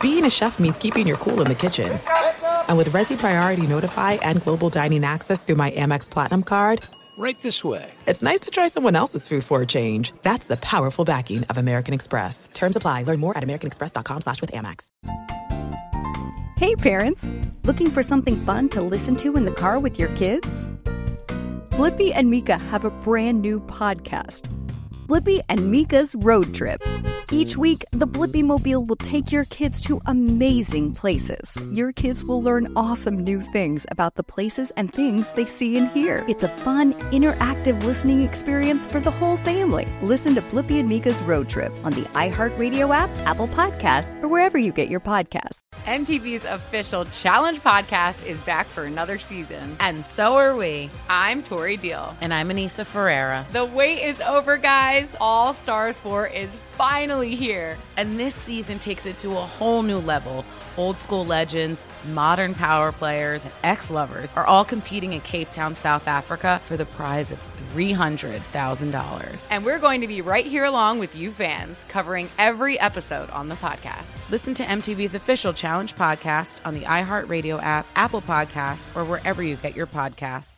being a chef means keeping your cool in the kitchen. And with Resi Priority Notify and Global Dining Access through my Amex Platinum card, right this way. It's nice to try someone else's food for a change. That's the powerful backing of American Express. Terms apply. Learn more at americanexpress.com/withAmex. Hey parents, looking for something fun to listen to in the car with your kids? Blippi and Mika have a brand new podcast, Blippi and Mika's Road Trip. Each week, the Blippi Mobile will take your kids to amazing places. Your kids will learn awesome new things about the places and things they see and hear. It's a fun, interactive listening experience for the whole family. Listen to Blippi and Mika's Road Trip on the iHeartRadio app, Apple Podcasts, or wherever you get your podcasts. MTV's official Challenge podcast is back for another season. And so are we. I'm Tori Deal. And I'm Anissa Ferreira. The wait is over, guys. All Stars 4 is finally here. And this season takes it to a whole new level. Old school legends, modern power players, and ex-lovers are all competing in Cape Town, South Africa for the prize of $300,000. And we're going to be right here along with you fans, covering every episode on the podcast. Listen to MTV's official Challenge podcast on the iHeartRadio app, Apple Podcasts, or wherever you get your podcasts.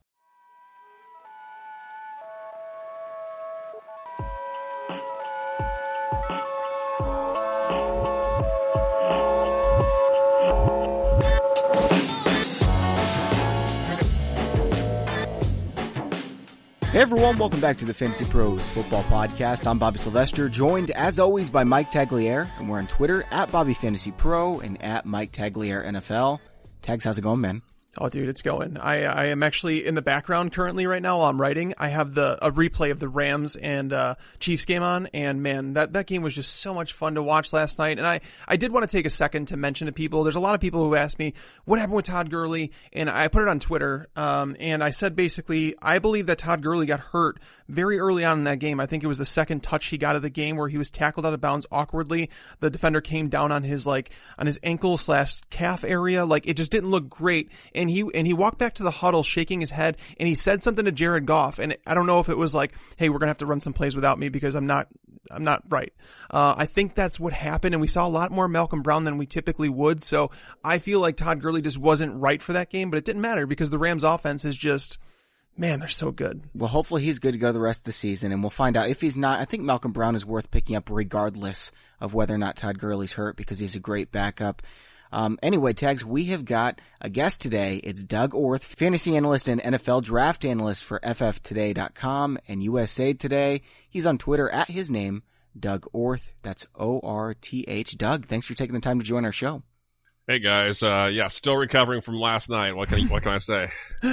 Hey everyone, welcome back to the Fantasy Pros Football Podcast. I'm Bobby Sylvester, joined as always by Mike Tagliere, and we're on Twitter at BobbyFantasyPro and at Mike Tagliere NFL. Tags, how's it going, man? Oh, dude, it's going. I am actually in the background currently right now while I'm writing. I have a replay of the Rams and Chiefs game on, and man, that game was just so much fun to watch last night. And I did want to take a second to mention to people, there's a lot of people who asked me, what happened with Todd Gurley? And I put it on Twitter, and I said basically, I believe that Todd Gurley got hurt very early on in that game. I think it was the second touch he got of the game where he was tackled out of bounds awkwardly. The defender came down on his ankle/calf area. Like, it just didn't look great. And he walked back to the huddle shaking his head, and he said something to Jared Goff. And I don't know if it was like, hey, we're going to have to run some plays without me because I'm not right. I think that's what happened. And we saw a lot more Malcolm Brown than we typically would. So I feel like Todd Gurley just wasn't right for that game, but it didn't matter because the Rams offense is just, man, they're so good. Well, hopefully he's good to go the rest of the season, and we'll find out. If he's not, I think Malcolm Brown is worth picking up regardless of whether or not Todd Gurley's hurt because he's a great backup. Anyway, Tags, we have got a guest today. It's Doug Orth, fantasy analyst and NFL draft analyst for FFtoday.com and USA Today. He's on Twitter at his name, Doug Orth. That's O-R-T-H. Doug, thanks for taking the time to join our show. Hey guys, still recovering from last night. What can I say?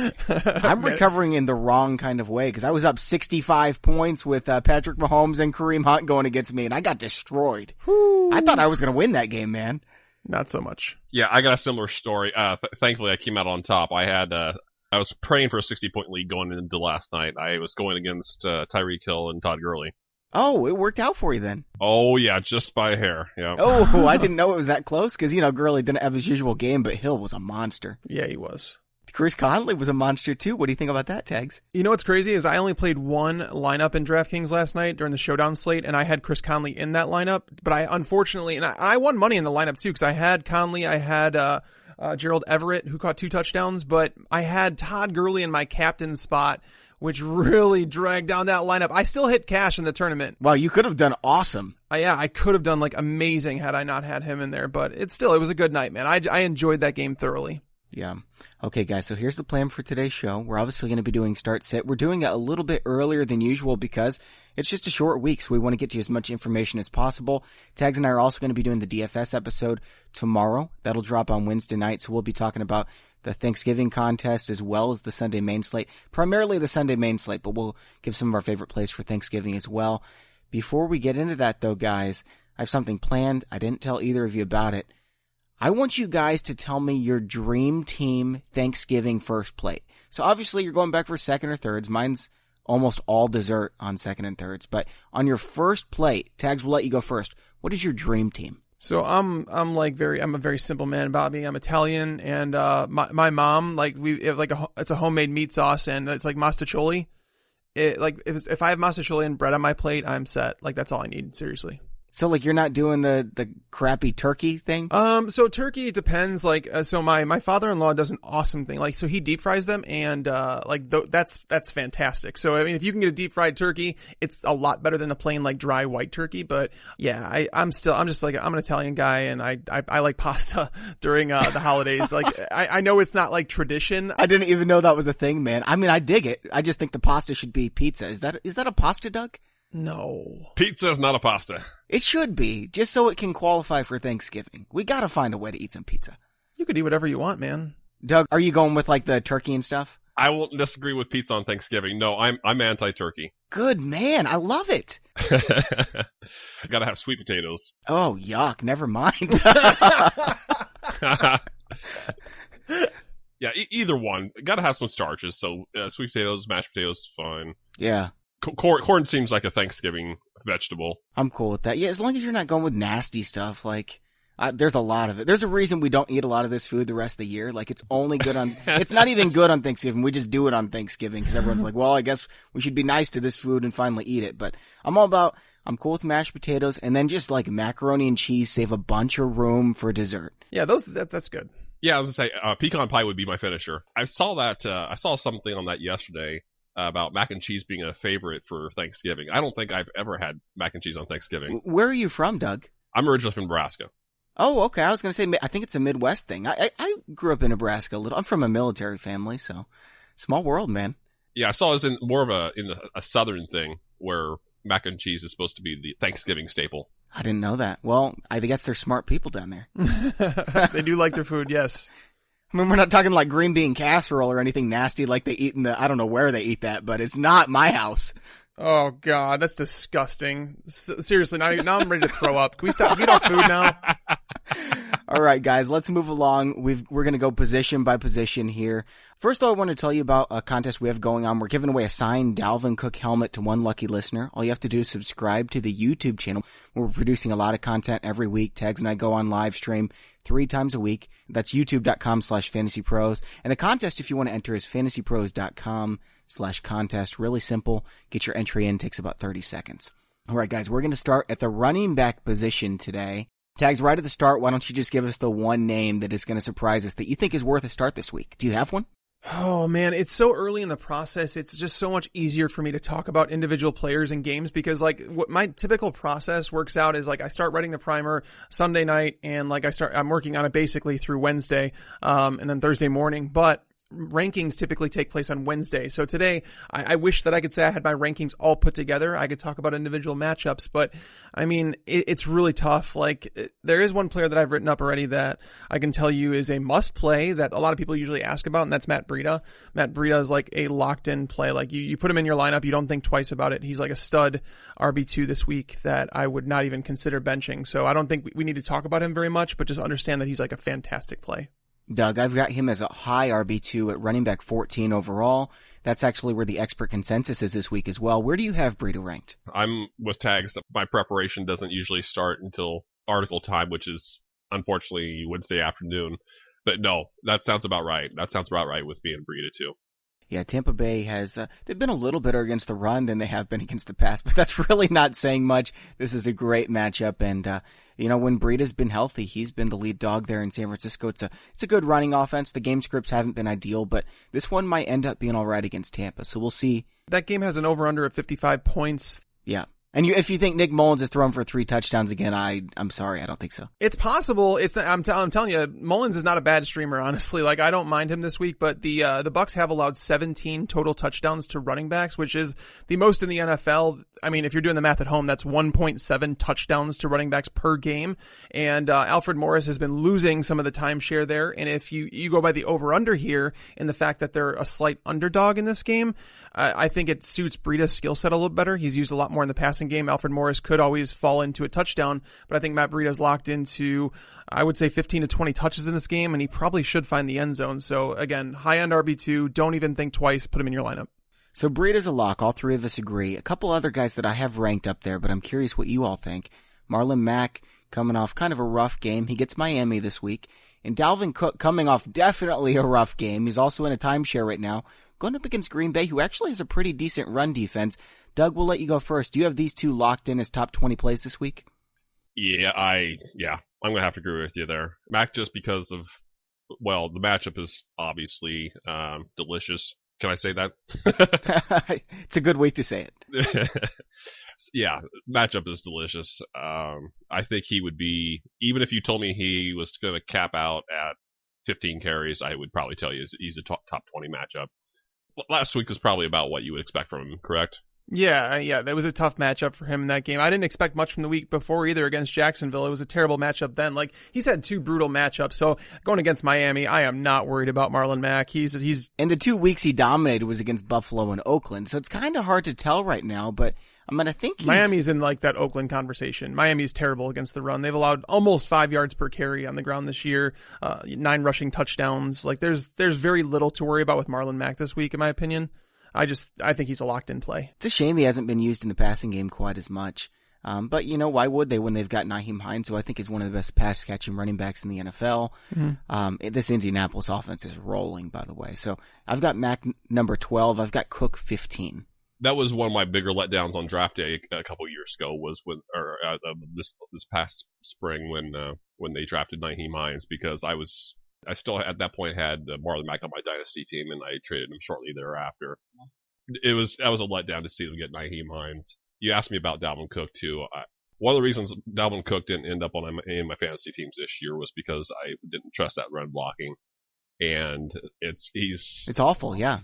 I'm recovering in the wrong kind of way because I was up 65 points with Patrick Mahomes and Kareem Hunt going against me, and I got destroyed. I thought I was going to win that game, man. Not so much. Yeah, I got a similar story. Thankfully, I came out on top. I was praying for a 60-point lead going into last night. I was going against Tyreek Hill and Todd Gurley. Oh, it worked out for you then. Oh, yeah, just by a hair. Yeah. Oh, I didn't know it was that close because, Gurley didn't have his usual game, but Hill was a monster. Yeah, he was. Chris Conley was a monster too. What do you think about that, Tags? You know what's crazy is I only played one lineup in DraftKings last night during the showdown slate, and I had Chris Conley in that lineup. But I unfortunately, and I won money in the lineup too because I had Conley, I had Gerald Everett who caught 2 touchdowns, but I had Todd Gurley in my captain spot, which really dragged down that lineup. I still hit cash in the tournament. Wow, you could have done awesome. Yeah, I could have done like amazing had I not had him in there, but it was a good night, man. I enjoyed that game thoroughly. Yeah. Okay, guys, so here's the plan for today's show. We're obviously going to be doing start sit. We're doing it a little bit earlier than usual because it's just a short week, so we want to get you as much information as possible. Tags and I are also going to be doing the DFS episode tomorrow. That'll drop on Wednesday night, so we'll be talking about the Thanksgiving contest as well as the Sunday main slate. Primarily the Sunday main slate, but we'll give some of our favorite plays for Thanksgiving as well. Before we get into that, though, guys, I have something planned. I didn't tell either of you about it. I want you guys to tell me your dream team Thanksgiving first plate. So obviously you're going back for second or thirds. Mine's almost all dessert on second and thirds. But on your first plate, Tags, will let you go first. What is your dream team? So I'm a very simple man, Bobby. I'm Italian, and my mom it's a homemade meat sauce, and it's like mastacholi. If I have mastacholi and bread on my plate, I'm set. Like, that's all I need, seriously. So, like, you're not doing the crappy turkey thing? So turkey, it depends. Like, so my father-in-law does an awesome thing. Like, so he deep fries them, and that's fantastic. So, I mean, if you can get a deep fried turkey, it's a lot better than a plain like dry white turkey. But yeah, I'm just like, I'm an Italian guy, and I like pasta during the holidays. Like, I know it's not like tradition. I didn't even know that was a thing, man. I mean, I dig it. I just think the pasta should be pizza. Is that a pasta, Doug? No. Pizza is not a pasta. It should be, just so it can qualify for Thanksgiving. We gotta find a way to eat some pizza. You could eat whatever you want, man. Doug, are you going with like the turkey and stuff? I won't disagree with pizza on Thanksgiving. No, I'm anti-turkey. Good man, I love it. Gotta have sweet potatoes. Oh, yuck, never mind. Yeah, either one. Gotta have some starches, so sweet potatoes, mashed potatoes, fine. Yeah. Corn seems like a Thanksgiving vegetable. I'm cool with that. Yeah, as long as you're not going with nasty stuff, like, there's a lot of it. There's a reason we don't eat a lot of this food the rest of the year. Like, it's only good on, it's not even good on Thanksgiving. We just do it on Thanksgiving because everyone's like, well, I guess we should be nice to this food and finally eat it. But I'm cool with mashed potatoes, and then just like macaroni and cheese, save a bunch of room for dessert. Yeah, that's good. Yeah, I was gonna say, pecan pie would be my finisher. I saw something on that yesterday. About mac and cheese being a favorite for Thanksgiving. I don't think I've ever had mac and cheese on Thanksgiving. Where are you from, Doug? I'm originally from Nebraska. Oh, okay. I was going to say, I think it's a Midwest thing. I grew up in Nebraska a little. I'm from a military family, so small world, man. Yeah, I saw it was in more of a southern thing where mac and cheese is supposed to be the Thanksgiving staple. I didn't know that. Well, I guess they're smart people down there. They do like their food, yes. I mean, we're not talking like green bean casserole or anything nasty like they eat I don't know where they eat that, but it's not my house. Oh, God, that's disgusting. Seriously, now I'm ready to throw up. Can we stop? Eat our food now? All right, guys, let's move along. We're going to go position by position here. First, though, I want to tell you about a contest we have going on. We're giving away a signed Dalvin Cook helmet to one lucky listener. All you have to do is subscribe to the YouTube channel. We're producing a lot of content every week. Tags and I go on live stream 3 times a week. That's youtube.com/fantasypros. And the contest, if you want to enter, is fantasypros.com/contest. Really simple. Get your entry in. Takes about 30 seconds. All right, guys, we're going to start at the running back position today. Tags, right at the start, why don't you just give us the one name that is going to surprise us that you think is worth a start this week? Do you have one? Oh, man, it's so early in the process. It's just so much easier for me to talk about individual players and games because, like, what my typical process works out is, like, I start writing the primer Sunday night and, like, I'm working on it basically through Wednesday, and then Thursday morning. But rankings typically take place on Wednesday. So today, I wish that I could say I had my rankings all put together. I could talk about individual matchups, but I mean, it's really tough. Like, there is one player that I've written up already that I can tell you is a must play that a lot of people usually ask about, and that's Matt Breida. Matt Breida is like a locked in play. Like, you put him in your lineup, you don't think twice about it. He's like a stud RB2 this week that I would not even consider benching. So I don't think we need to talk about him very much, but just understand that he's like a fantastic play. Doug, I've got him as a high RB2 at running back 14 overall. That's actually where the expert consensus is this week as well. Where do you have Breida ranked? I'm with Tags. My preparation doesn't usually start until article time, which is unfortunately Wednesday afternoon. But no, that sounds about right. That sounds about right with me and Breida too. Yeah, Tampa Bay has, they've been a little better against the run than they have been against the pass, but that's really not saying much. This is a great matchup, and, when Breida's been healthy, he's been the lead dog there in San Francisco. It's a good running offense. The game scripts haven't been ideal, but this one might end up being alright against Tampa, so we'll see. That game has an over-under at 55 points. Yeah. And if you think Nick Mullins is thrown for 3 touchdowns again, I'm sorry, I don't think so. It's possible. I'm telling you, Mullins is not a bad streamer, honestly. Like, I don't mind him this week, but the Bucs have allowed 17 total touchdowns to running backs, which is the most in the NFL. I mean, if you're doing the math at home, that's 1.7 touchdowns to running backs per game. And Alfred Morris has been losing some of the timeshare there. And if you go by the over-under here and the fact that they're a slight underdog in this game, I think it suits Breida's skill set a little better. He's used a lot more in the passing game. Alfred Morris could always fall into a touchdown, but I think Matt Breida's locked into, I would say, 15 to 20 touches in this game, and he probably should find the end zone. So again, high-end RB2, don't even think twice, put him in your lineup. So Breida's a lock. All 3 of us agree. A couple other guys that I have ranked up there, but I'm curious what you all think. Marlon Mack coming off kind of a rough game. He gets Miami this week. And Dalvin Cook coming off definitely a rough game. He's also in a timeshare right now, going up against Green Bay, who actually has a pretty decent run defense. Doug, we'll let you go first. Do you have these 2 locked in as top 20 plays this week? Yeah, I'm going to have to agree with you there. Mac, just because of, well, the matchup is obviously delicious. Can I say that? It's a good way to say it. Yeah, matchup is delicious. I think he would be, even if you told me he was going to cap out at 15 carries, I would probably tell you he's a top 20 matchup. Last week was probably about what you would expect from him, correct? Yeah, that was a tough matchup for him in that game. I didn't expect much from the week before either against Jacksonville. It was a terrible matchup then. Like, he's had two brutal matchups. So going against Miami, I am not worried about Marlon Mack. He's and the 2 weeks he dominated was against Buffalo and Oakland. So it's kind of hard to tell right now, but I think Miami's in like that Oakland conversation. Miami's terrible against the run. They've allowed almost 5 yards per carry on the ground this year, 9 rushing touchdowns. Like, there's very little to worry about with Marlon Mack this week, in my opinion. I think he's a locked-in play. It's a shame he hasn't been used in the passing game quite as much. But, why would they when they've got Nyheim Hines, who I think is one of the best pass-catching running backs in the NFL. Mm-hmm. This Indianapolis offense is rolling, by the way. So I've got Mack number 12. I've got Cook 15. That was one of my bigger letdowns on draft day a couple years ago, was this past spring when they drafted Nyheim Hines, because I still at that point had Marlon Mack on my dynasty team, and I traded him shortly thereafter. That was a letdown to see them get Nyheim Hines. You asked me about Dalvin Cook too. One of the reasons Dalvin Cook didn't end up on any of my fantasy teams this year was because I didn't trust that run blocking, and it's awful. Yeah.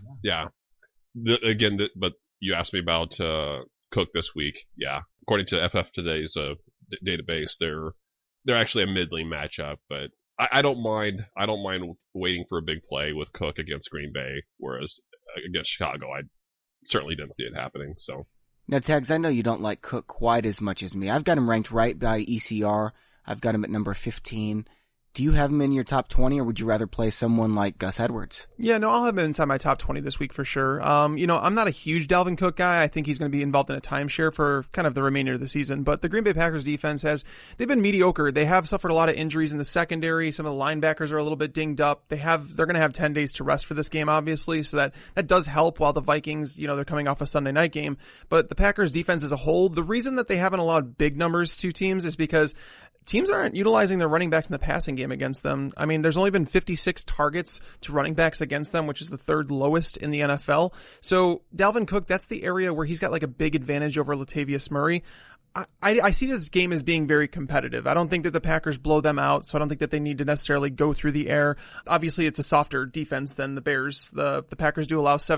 But you asked me about Cook this week. Yeah, according to FF Today's database, they're actually a middling matchup, but I don't mind waiting for a big play with Cook against Green Bay, whereas against Chicago, I certainly didn't see it happening. So now, Tags, I know you don't like Cook quite as much as me. I've got him ranked right by ECR. I've got him at number 15. Do you have him in your top 20, or would you rather play someone like Gus Edwards? Yeah, no, I'll have him inside my top 20 this week for sure. I'm not a huge Dalvin Cook guy. I think he's going to be involved in a timeshare for kind of the remainder of the season. But the Green Bay Packers defense they've been mediocre. They have suffered a lot of injuries in the secondary. Some of the linebackers are a little bit dinged up. They're going to have 10 days to rest for this game, obviously. So that does help, while the Vikings, they're coming off a Sunday night game. But the Packers defense as a whole, the reason that they haven't allowed big numbers to teams is because teams aren't utilizing their running backs in the passing game against them. I mean, there's only been 56 targets to running backs against them, which is the third lowest in the NFL. So Dalvin Cook, that's the area where he's got like a big advantage over Latavius Murray. I see this game as being very competitive. I don't think that the Packers blow them out, so I don't think that they need to necessarily go through the air. Obviously, it's a softer defense than the Bears. The Packers do allow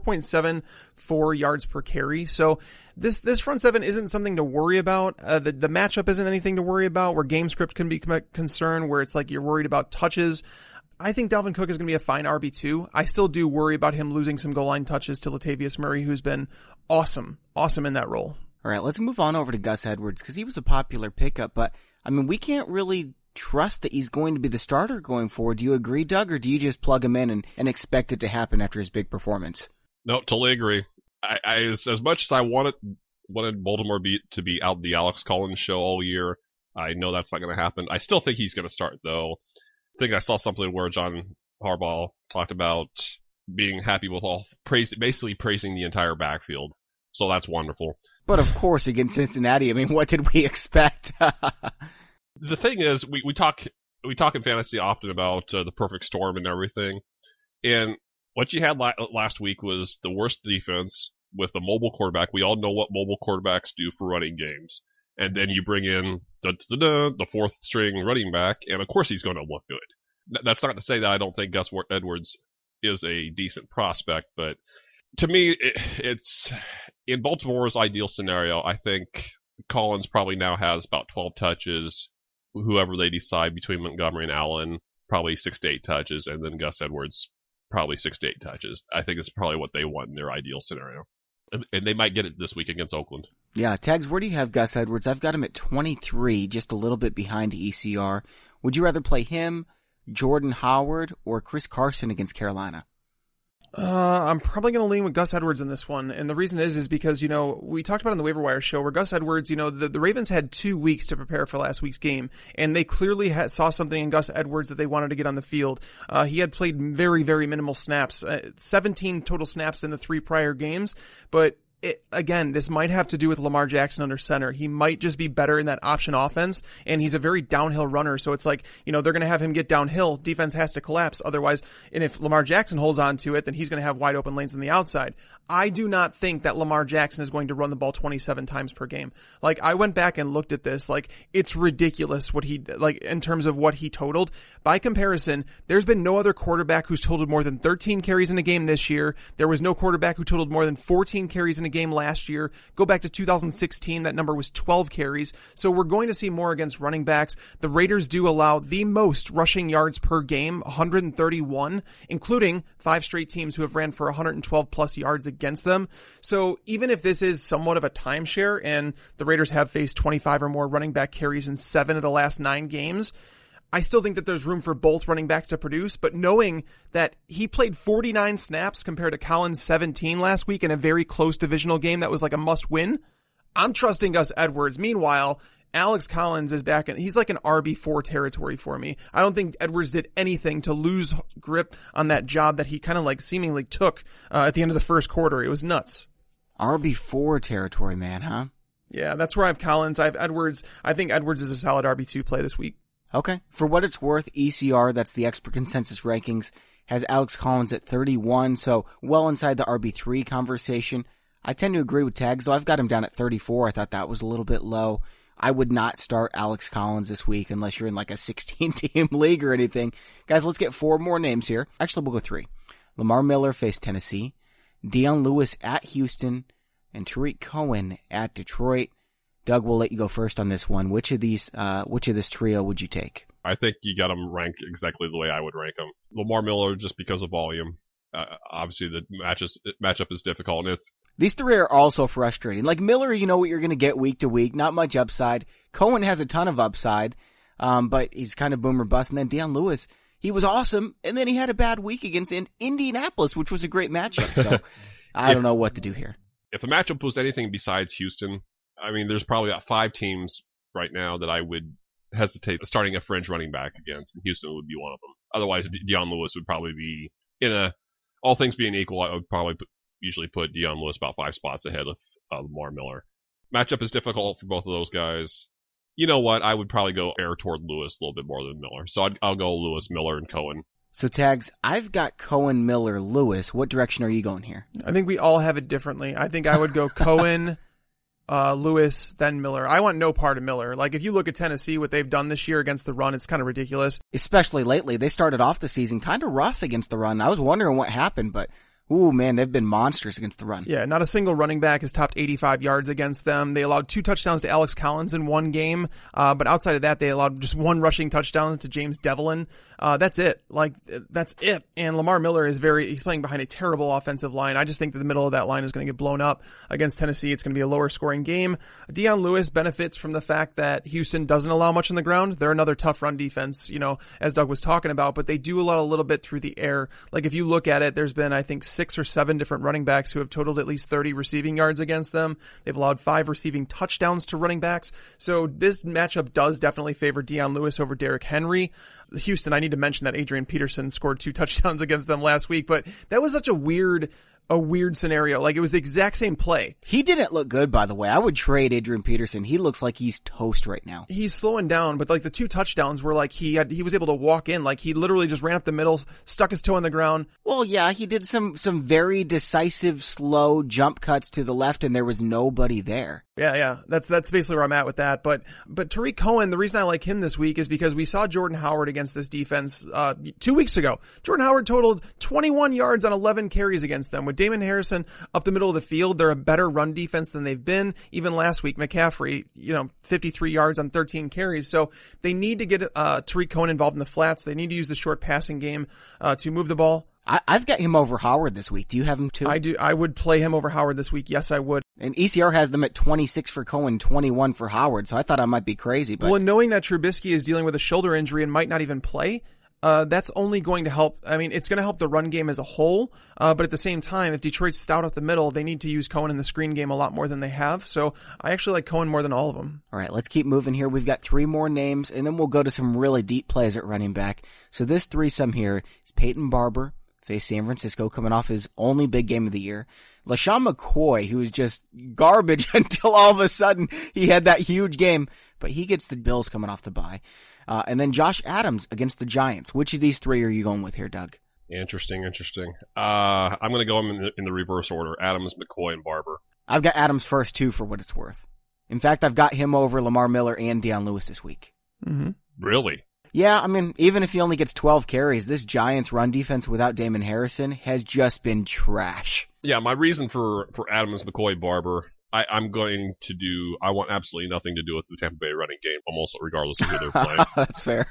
4.74 yards per carry. So this front seven isn't something to worry about. The matchup isn't anything to worry about, where game script can be concerned, where it's like you're worried about touches. I think Dalvin Cook is going to be a fine RB2. I still do worry about him losing some goal line touches to Latavius Murray, who's been awesome in that role. All right, let's move on over to Gus Edwards, because he was a popular pickup, but we can't really trust that he's going to be the starter going forward. Do you agree, Doug, or do you just plug him in and expect it to happen after his big performance? No, totally agree. I as much as I wanted Baltimore to be out the Alex Collins show all year, I know that's not going to happen. I still think he's going to start, though. I think I saw something where John Harbaugh talked about being happy with basically praising the entire backfield. So that's wonderful. But of course, against Cincinnati, what did we expect? The thing is, we talk in fantasy often about the perfect storm and everything. And what you had last week was the worst defense with a mobile quarterback. We all know what mobile quarterbacks do for running games. And then you bring in the fourth string running back, and of course he's going to look good. That's not to say that I don't think Gus Edwards is a decent prospect, but to me, it's in Baltimore's ideal scenario. I think Collins probably now has about 12 touches. Whoever they decide between Montgomery and Allen, probably 6 to 8 touches, and then Gus Edwards, probably 6 to 8 touches. I think it's probably what they want in their ideal scenario. And they might get it this week against Oakland. Yeah, Tags, where do you have Gus Edwards? I've got him at 23, just a little bit behind ECR. Would you rather play him, Jordan Howard, or Chris Carson against Carolina? I'm probably going to lean with Gus Edwards in this one. And the reason is because, we talked about it on the waiver wire show where Gus Edwards, the Ravens had 2 weeks to prepare for last week's game. And they clearly saw something in Gus Edwards that they wanted to get on the field. He had played very, very minimal snaps, 17 total snaps in the 3 prior games. But again, this might have to do with Lamar Jackson under center. He might just be better in that option offense, and he's a very downhill runner. So it's like, they're going to have him get downhill. Defense has to collapse otherwise. And if Lamar Jackson holds on to it, then he's going to have wide open lanes on the outside. I do not think that Lamar Jackson is going to run the ball 27 times per game. Like, I went back and looked at this. Like, it's ridiculous what in terms of what he totaled. By comparison, there's been no other quarterback who's totaled more than 13 carries in a game this year. There was no quarterback who totaled more than 14 carries in a game last year. Go back to 2016, that number was 12 carries. So we're going to see more against running backs. The Raiders do allow the most rushing yards per game, 131, including 5 straight teams who have ran for 112 plus yards against them. So even if this is somewhat of a timeshare and the Raiders have faced 25 or more running back carries in 7 of the last 9 games, I still think that there's room for both running backs to produce, but knowing that he played 49 snaps compared to Collins' 17 last week in a very close divisional game that was like a must win, I'm trusting Gus Edwards. Meanwhile, Alex Collins is back and he's like an RB4 territory for me. I don't think Edwards did anything to lose grip on that job that he kind of like seemingly took at the end of the first quarter. It was nuts. RB4 territory, man, huh? Yeah, that's where I have Collins. I have Edwards. I think Edwards is a solid RB2 play this week. Okay. For what it's worth, ECR, that's the expert consensus rankings, has Alex Collins at 31, so well inside the RB3 conversation. I tend to agree with Tags, though. I've got him down at 34. I thought that was a little bit low. I would not start Alex Collins this week unless you're in like a 16-team league or anything. Guys, let's get 4 more names here. Actually, we'll go 3. Lamar Miller faced Tennessee, Dion Lewis at Houston, and Tariq Cohen at Detroit. Doug, we'll let you go first on this one. Which of this trio would you take? I think you got them ranked exactly the way I would rank them. Lamar Miller, just because of volume. Obviously, the matchup is difficult, and these 3 are also frustrating. Like Miller, you know what you're going to get week to week. Not much upside. Cohen has a ton of upside, but he's kind of boom or bust. And then Dion Lewis, he was awesome, and then he had a bad week against Indianapolis, which was a great matchup. So I don't know what to do here. If the matchup was anything besides Houston, I mean, there's probably about 5 teams right now that I would hesitate starting a fringe running back against, and Houston would be one of them. Otherwise, Dion Lewis would probably be all things being equal, I would probably usually put Dion Lewis about 5 spots ahead of Lamar Miller. Matchup is difficult for both of those guys. You know what? I would probably go err toward Lewis a little bit more than Miller. So I'll go Lewis, Miller, and Cohen. So Tags, I've got Cohen, Miller, Lewis. What direction are you going here? I think we all have it differently. I think I would go Cohen, Lewis, then Miller. I want no part of Miller. Like, if you look at Tennessee, what they've done this year against the run, it's kind of ridiculous. Especially lately. They started off the season kind of rough against the run. I was wondering what happened, but ooh, man, they've been monsters against the run. Yeah, not a single running back has topped 85 yards against them. They allowed 2 touchdowns to Alex Collins in one game, but outside of that, they allowed just 1 rushing touchdown to James Devlin. That's it. That's it. And Lamar Miller he's playing behind a terrible offensive line. I just think that the middle of that line is going to get blown up against Tennessee. It's going to be a lower scoring game. Dion Lewis benefits from the fact that Houston doesn't allow much on the ground. They're another tough run defense, as Doug was talking about, but they do allow a little bit through the air. Like, if you look at it, there's been, I think, 6 or 7 different running backs who have totaled at least 30 receiving yards against them. They've allowed 5 receiving touchdowns to running backs. So this matchup does definitely favor Dion Lewis over Derrick Henry. Houston, I need to mention that Adrian Peterson scored 2 touchdowns against them last week, but that was such a weird scenario. Like, it was the exact same play. He didn't look good, by the way. I would trade Adrian Peterson. He looks like he's toast right now. He's slowing down, but like the 2 touchdowns were like he was able to walk in. Like, he literally just ran up the middle, stuck his toe in the ground. Well, yeah, he did some very decisive, slow jump cuts to the left, and there was nobody there. Yeah. That's basically where I'm at with that. But Tariq Cohen, the reason I like him this week is because we saw Jordan Howard against this defense 2 weeks ago. Jordan Howard totaled 21 yards on 11 carries against them. With Damon Harrison up the middle of the field, they're a better run defense than they've been. Even last week, McCaffrey, 53 yards on 13 carries. So they need to get Tariq Cohen involved in the flats. They need to use the short passing game to move the ball. I've got him over Howard this week. Do you have him too? I do. I would play him over Howard this week. Yes, I would. And ECR has them at 26 for Cohen, 21 for Howard. So I thought I might be crazy. But well, and knowing that Trubisky is dealing with a shoulder injury and might not even play, that's only going to help. I mean, it's going to help the run game as a whole. But at the same time, if Detroit's stout up the middle, they need to use Cohen in the screen game a lot more than they have. So I actually like Cohen more than all of them. All right, let's keep moving here. We've got 3 more names, and then we'll go to some really deep plays at running back. So this threesome here is Peyton Barber, face San Francisco, coming off his only big game of the year. LaShawn McCoy, who was just garbage until all of a sudden he had that huge game, but he gets the Bills coming off the bye. And then Josh Adams against the Giants. Which of these three are you going with here, Doug? Interesting. I'm going to go in the reverse order. Adams, McCoy, and Barber. I've got Adams first, too, for what it's worth. In fact, I've got him over Lamar Miller and Deion Lewis this week. Mm-hmm. Really? Yeah, I mean, even if he only gets 12 carries, this Giants run defense without Damon Harrison has just been trash. Yeah, my reason for Adams, McCoy, Barber, I want absolutely nothing to do with the Tampa Bay running game, almost regardless of who they're playing. That's fair.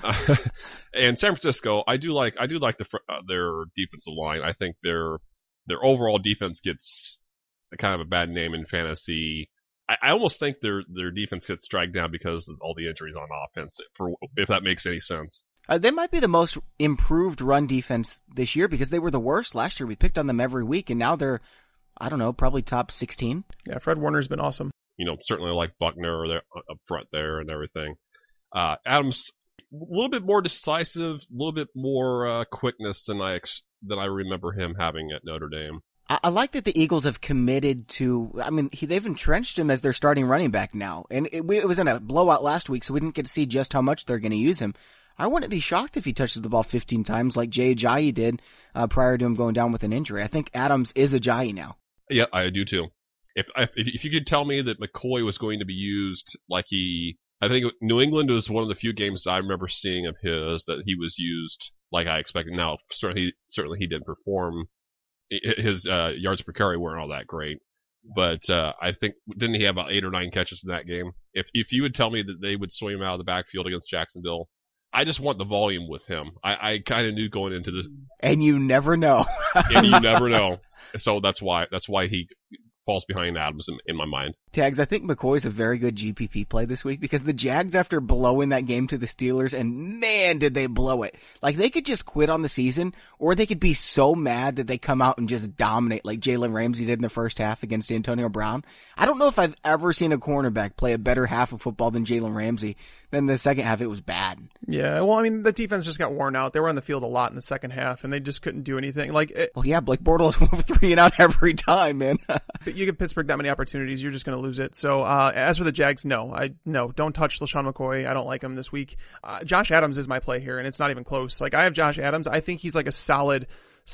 And San Francisco, I do like their defensive line. I think their overall defense gets kind of a bad name in fantasy. I almost think their defense gets dragged down because of all the injuries on offense, if that makes any sense. They might be the most improved run defense this year because they were the worst last year. We picked on them every week, and now they're, I don't know, probably top 16. Yeah, Fred Warner's been awesome. Certainly like Buckner there up front there and everything. Adams, a little bit more decisive, a little bit more quickness than I remember him having at Notre Dame. I like that the Eagles have committed to, I mean, they've entrenched him as their starting running back now. And it was in a blowout last week, so we didn't get to see just how much they're going to use him. I wouldn't be shocked if he touches the ball 15 times like Jay Ajayi did prior to him going down with an injury. I think Adams is Ajayi now. Yeah, I do too. If you could tell me that McCoy was going to be used like I think New England was one of the few games I remember seeing of his that he was used like I expected. Now, certainly he didn't perform. His yards per carry weren't all that great, but I think didn't he have about 8 or 9 catches in that game? If you would tell me that they would swing him out of the backfield against Jacksonville, I just want the volume with him. I kind of knew going into this, and you never know. And you never know. So that's why he falls behind Adams in my mind. Tags, I think McCoy's a very good GPP play this week because the Jags, after blowing that game to the Steelers, and man, did they blow it. Like, they could just quit on the season, or they could be so mad that they come out and just dominate like Jalen Ramsey did in the first half against Antonio Brown. I don't know if I've ever seen a cornerback play a better half of football than Jalen Ramsey. Then the second half, it was bad. Yeah, well, I mean, the defense just got worn out. They were on the field a lot in the second half, and they just couldn't do anything. Well, yeah, Blake Bortles went 3 and out every time, man. You give Pittsburgh that many opportunities, you're just going to lose it. So, as for the Jags, no, don't touch LaShawn McCoy. I don't like him this week. Josh Adams is my play here, and it's not even close. Like, I have Josh Adams. I think he's like a solid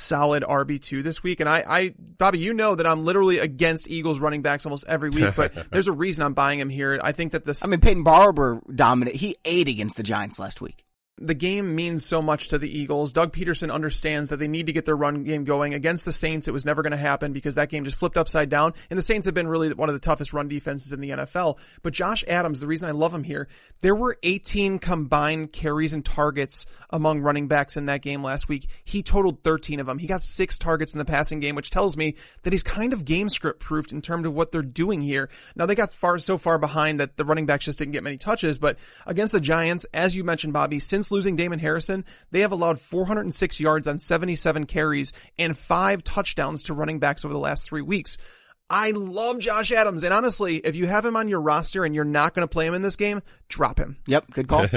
RB2 this week. And I, Bobby, you know that I'm literally against Eagles running backs almost every week, but there's a reason I'm buying him here. I think that Peyton Barber dominated. He ate against the Giants last week. The game means so much to the Eagles. Doug Peterson understands that they need to get their run game going. Against the Saints, it was never going to happen because that game just flipped upside down. And the Saints have been really one of the toughest run defenses in the NFL. But Josh Adams, the reason I love him here, there were 18 combined carries and targets among running backs in that game last week. He totaled 13 of them. He got 6 targets in the passing game, which tells me that he's kind of game script proofed in terms of what they're doing here. Now, they got so far behind that the running backs just didn't get many touches. But against the Giants, as you mentioned, Bobby, since losing Damon Harrison, they have allowed 406 yards on 77 carries and 5 touchdowns to running backs over the last 3 weeks. I love Josh Adams, and honestly, if you have him on your roster and you're not going to play him in this game, drop him. Yep, good call.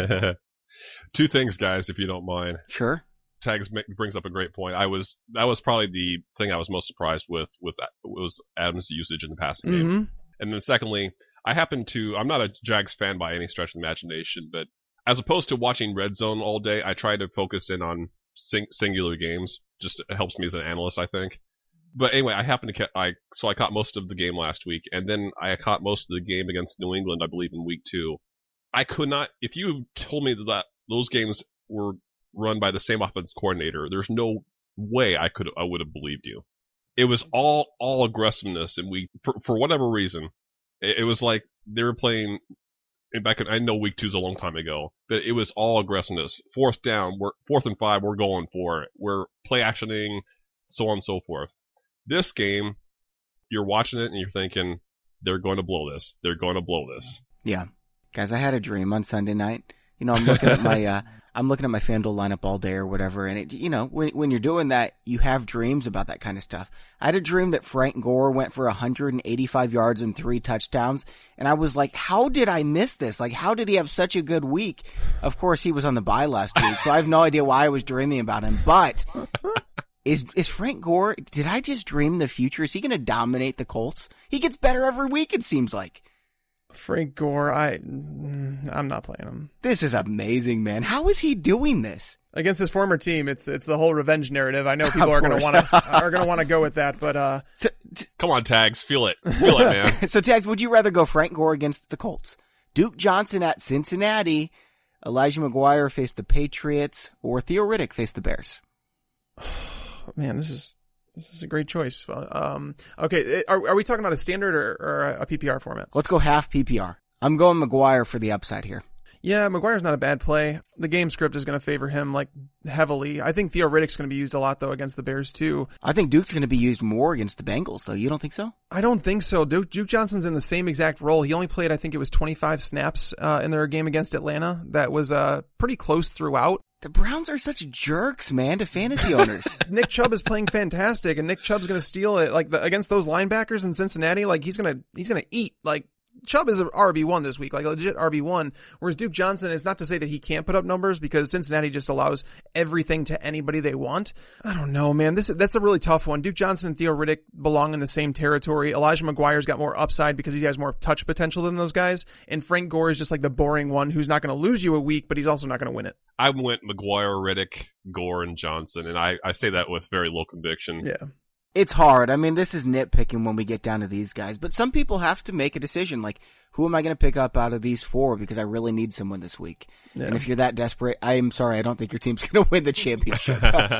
2 things, guys, if you don't mind. Sure. Tags brings up a great point. That was probably the thing I was most surprised with was Adams' usage in the passing game. And then secondly, I'm not a Jags fan by any stretch of the imagination, but as opposed to watching Red Zone all day, I try to focus in on singular games. Just it helps me as an analyst, I think. But anyway, I caught most of the game last week, and then I caught most of the game against New England, I believe, in week 2. I could not, if you told me that those games were run by the same offense coordinator, there's no way I would have believed you. It was all aggressiveness, and for whatever reason, it was like they were playing. I know week 2 is a long time ago, but it was all aggressiveness. 4th down, 4th and 5, we're going for it. We're play actioning, so on and so forth. This game, you're watching it and you're thinking, they're going to blow this. They're going to blow this. Yeah. Guys, I had a dream on Sunday night. I'm looking at my, FanDuel lineup all day or whatever. And when you're doing that, you have dreams about that kind of stuff. I had a dream that Frank Gore went for 185 yards and 3 touchdowns. And I was like, how did I miss this? Like, how did he have such a good week? Of course, he was on the bye last week, so I have no idea why I was dreaming about him. But Is Frank Gore, did I just dream the future? Is he going to dominate the Colts? He gets better every week, it seems like. Frank Gore, I'm not playing him. This is amazing, man. How is he doing this? Against his former team, it's the whole revenge narrative. I know people are going to want to go with that, but come on, Tags, feel it, man. So, Tags, would you rather go Frank Gore against the Colts, Duke Johnson at Cincinnati, Elijah McGuire face the Patriots, or Theo Riddick face the Bears? Man, this is a great choice. Okay, are we talking about a standard or a PPR format? Let's go half PPR. I'm going McGuire for the upside here. Yeah, McGuire's not a bad play. The game script is going to favor him like heavily. I think Theo Riddick's going to be used a lot though against the Bears too. I think Duke's going to be used more against the Bengals though. You don't think so? I don't think so. Duke Johnson's in the same exact role. He only played, I think it was 25 snaps in their game against Atlanta. That was pretty close throughout. The Browns are such jerks, man, to fantasy owners. Nick Chubb is playing fantastic, and Nick Chubb's going to steal it. Like against those linebackers in Cincinnati, like he's going to eat. Like Chubb is an RB1 this week, like a legit RB1. Whereas Duke Johnson is not to say that he can't put up numbers because Cincinnati just allows everything to anybody they want. I don't know, man. That's a really tough one. Duke Johnson and Theo Riddick belong in the same territory. Elijah McGuire's got more upside because he has more touch potential than those guys. And Frank Gore is just like the boring one who's not going to lose you a week, but he's also not going to win it. I went McGuire, Riddick, Gore, and Johnson, and I say that with very low conviction. Yeah. It's hard. I mean, this is nitpicking when we get down to these guys, but some people have to make a decision. Like, who am I going to pick up out of these four because I really need someone this week? Yeah. And if you're that desperate, I am sorry, I don't think your team's going to win the championship.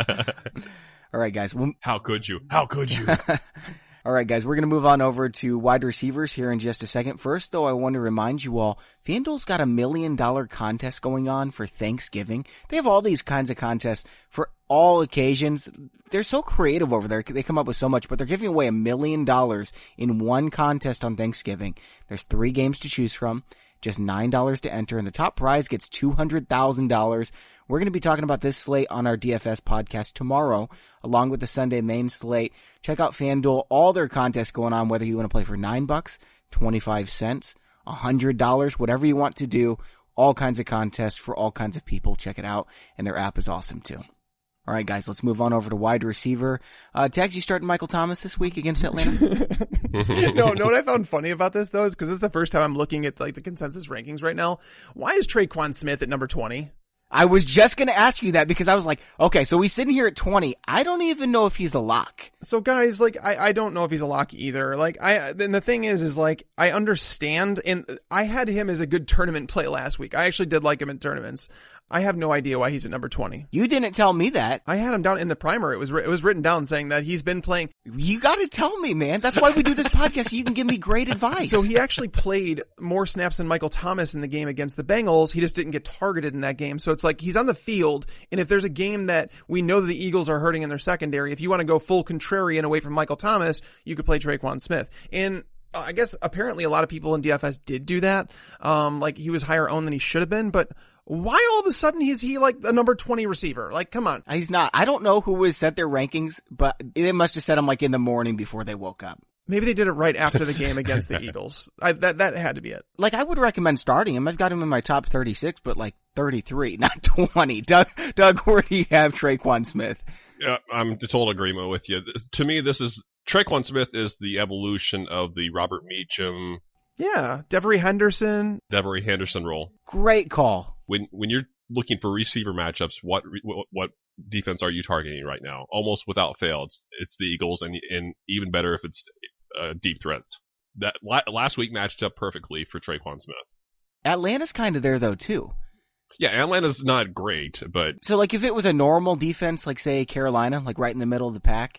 All right, guys. How could you? How could you? All right, guys, we're going to move on over to wide receivers here in just a second. First, though, I want to remind you all, FanDuel's got $1 million contest going on for Thanksgiving. They have all these kinds of contests for all occasions. They're so creative over there. They come up with so much, but they're giving away $1 million in one contest on Thanksgiving. There's 3 games to choose from, just $9 to enter, and the top prize gets $200,000. We're going to be talking about this slate on our DFS podcast tomorrow, along with the Sunday main slate. Check out FanDuel, all their contests going on, whether you want to play for $9, 25 cents, $100, whatever you want to do. All kinds of contests for all kinds of people. Check it out, and their app is awesome too. All right, guys, let's move on over to wide receiver. Tags, you starting Michael Thomas this week against Atlanta? No, what I found funny about this, though, is because it's the first time I'm looking at like the consensus rankings right now. Why is Traquan Smith at number 20? I was just going to ask you that because I was like, okay, so he's sitting here at 20. I don't even know if he's a lock. So guys, like, I don't know if he's a lock either. Like, then the thing is like, I understand, and I had him as a good tournament play last week. I actually did like him in tournaments. I have no idea why he's at number 20. You didn't tell me that. I had him down in the primer. It was written down saying that he's been playing. You got to tell me, man. That's why we do this podcast, so you can give me great advice. So he actually played more snaps than Michael Thomas in the game against the Bengals. He just didn't get targeted in that game. So it's like he's on the field, and if there's a game that we know that the Eagles are hurting in their secondary, if you want to go full contrarian away from Michael Thomas, you could play Traquan Smith. And I guess apparently a lot of people in DFS did do that. Like he was higher owned than he should have been, but why all of a sudden is he like a number 20 receiver? Like, come on. He's not. I don't know who has set their rankings, but they must have set him like in the morning before they woke up. Maybe they did it right after the game against the Eagles. That had to be it. Like, I would recommend starting him. I've got him in my top 36, but like 33, not 20. Doug, where do you have Traquan Smith? Yeah, I'm in total agreement with you. To me, Traquan Smith is the evolution of the Robert Meacham. Yeah, Devery Henderson role. Great call. When you're looking for receiver matchups, what defense are you targeting right now? Almost without fail, it's the Eagles, and even better if it's deep threats. That last week matched up perfectly for Traquan Smith. Atlanta's kind of there though too. Yeah, Atlanta's not great, but so like if it was a normal defense, like say Carolina, like right in the middle of the pack,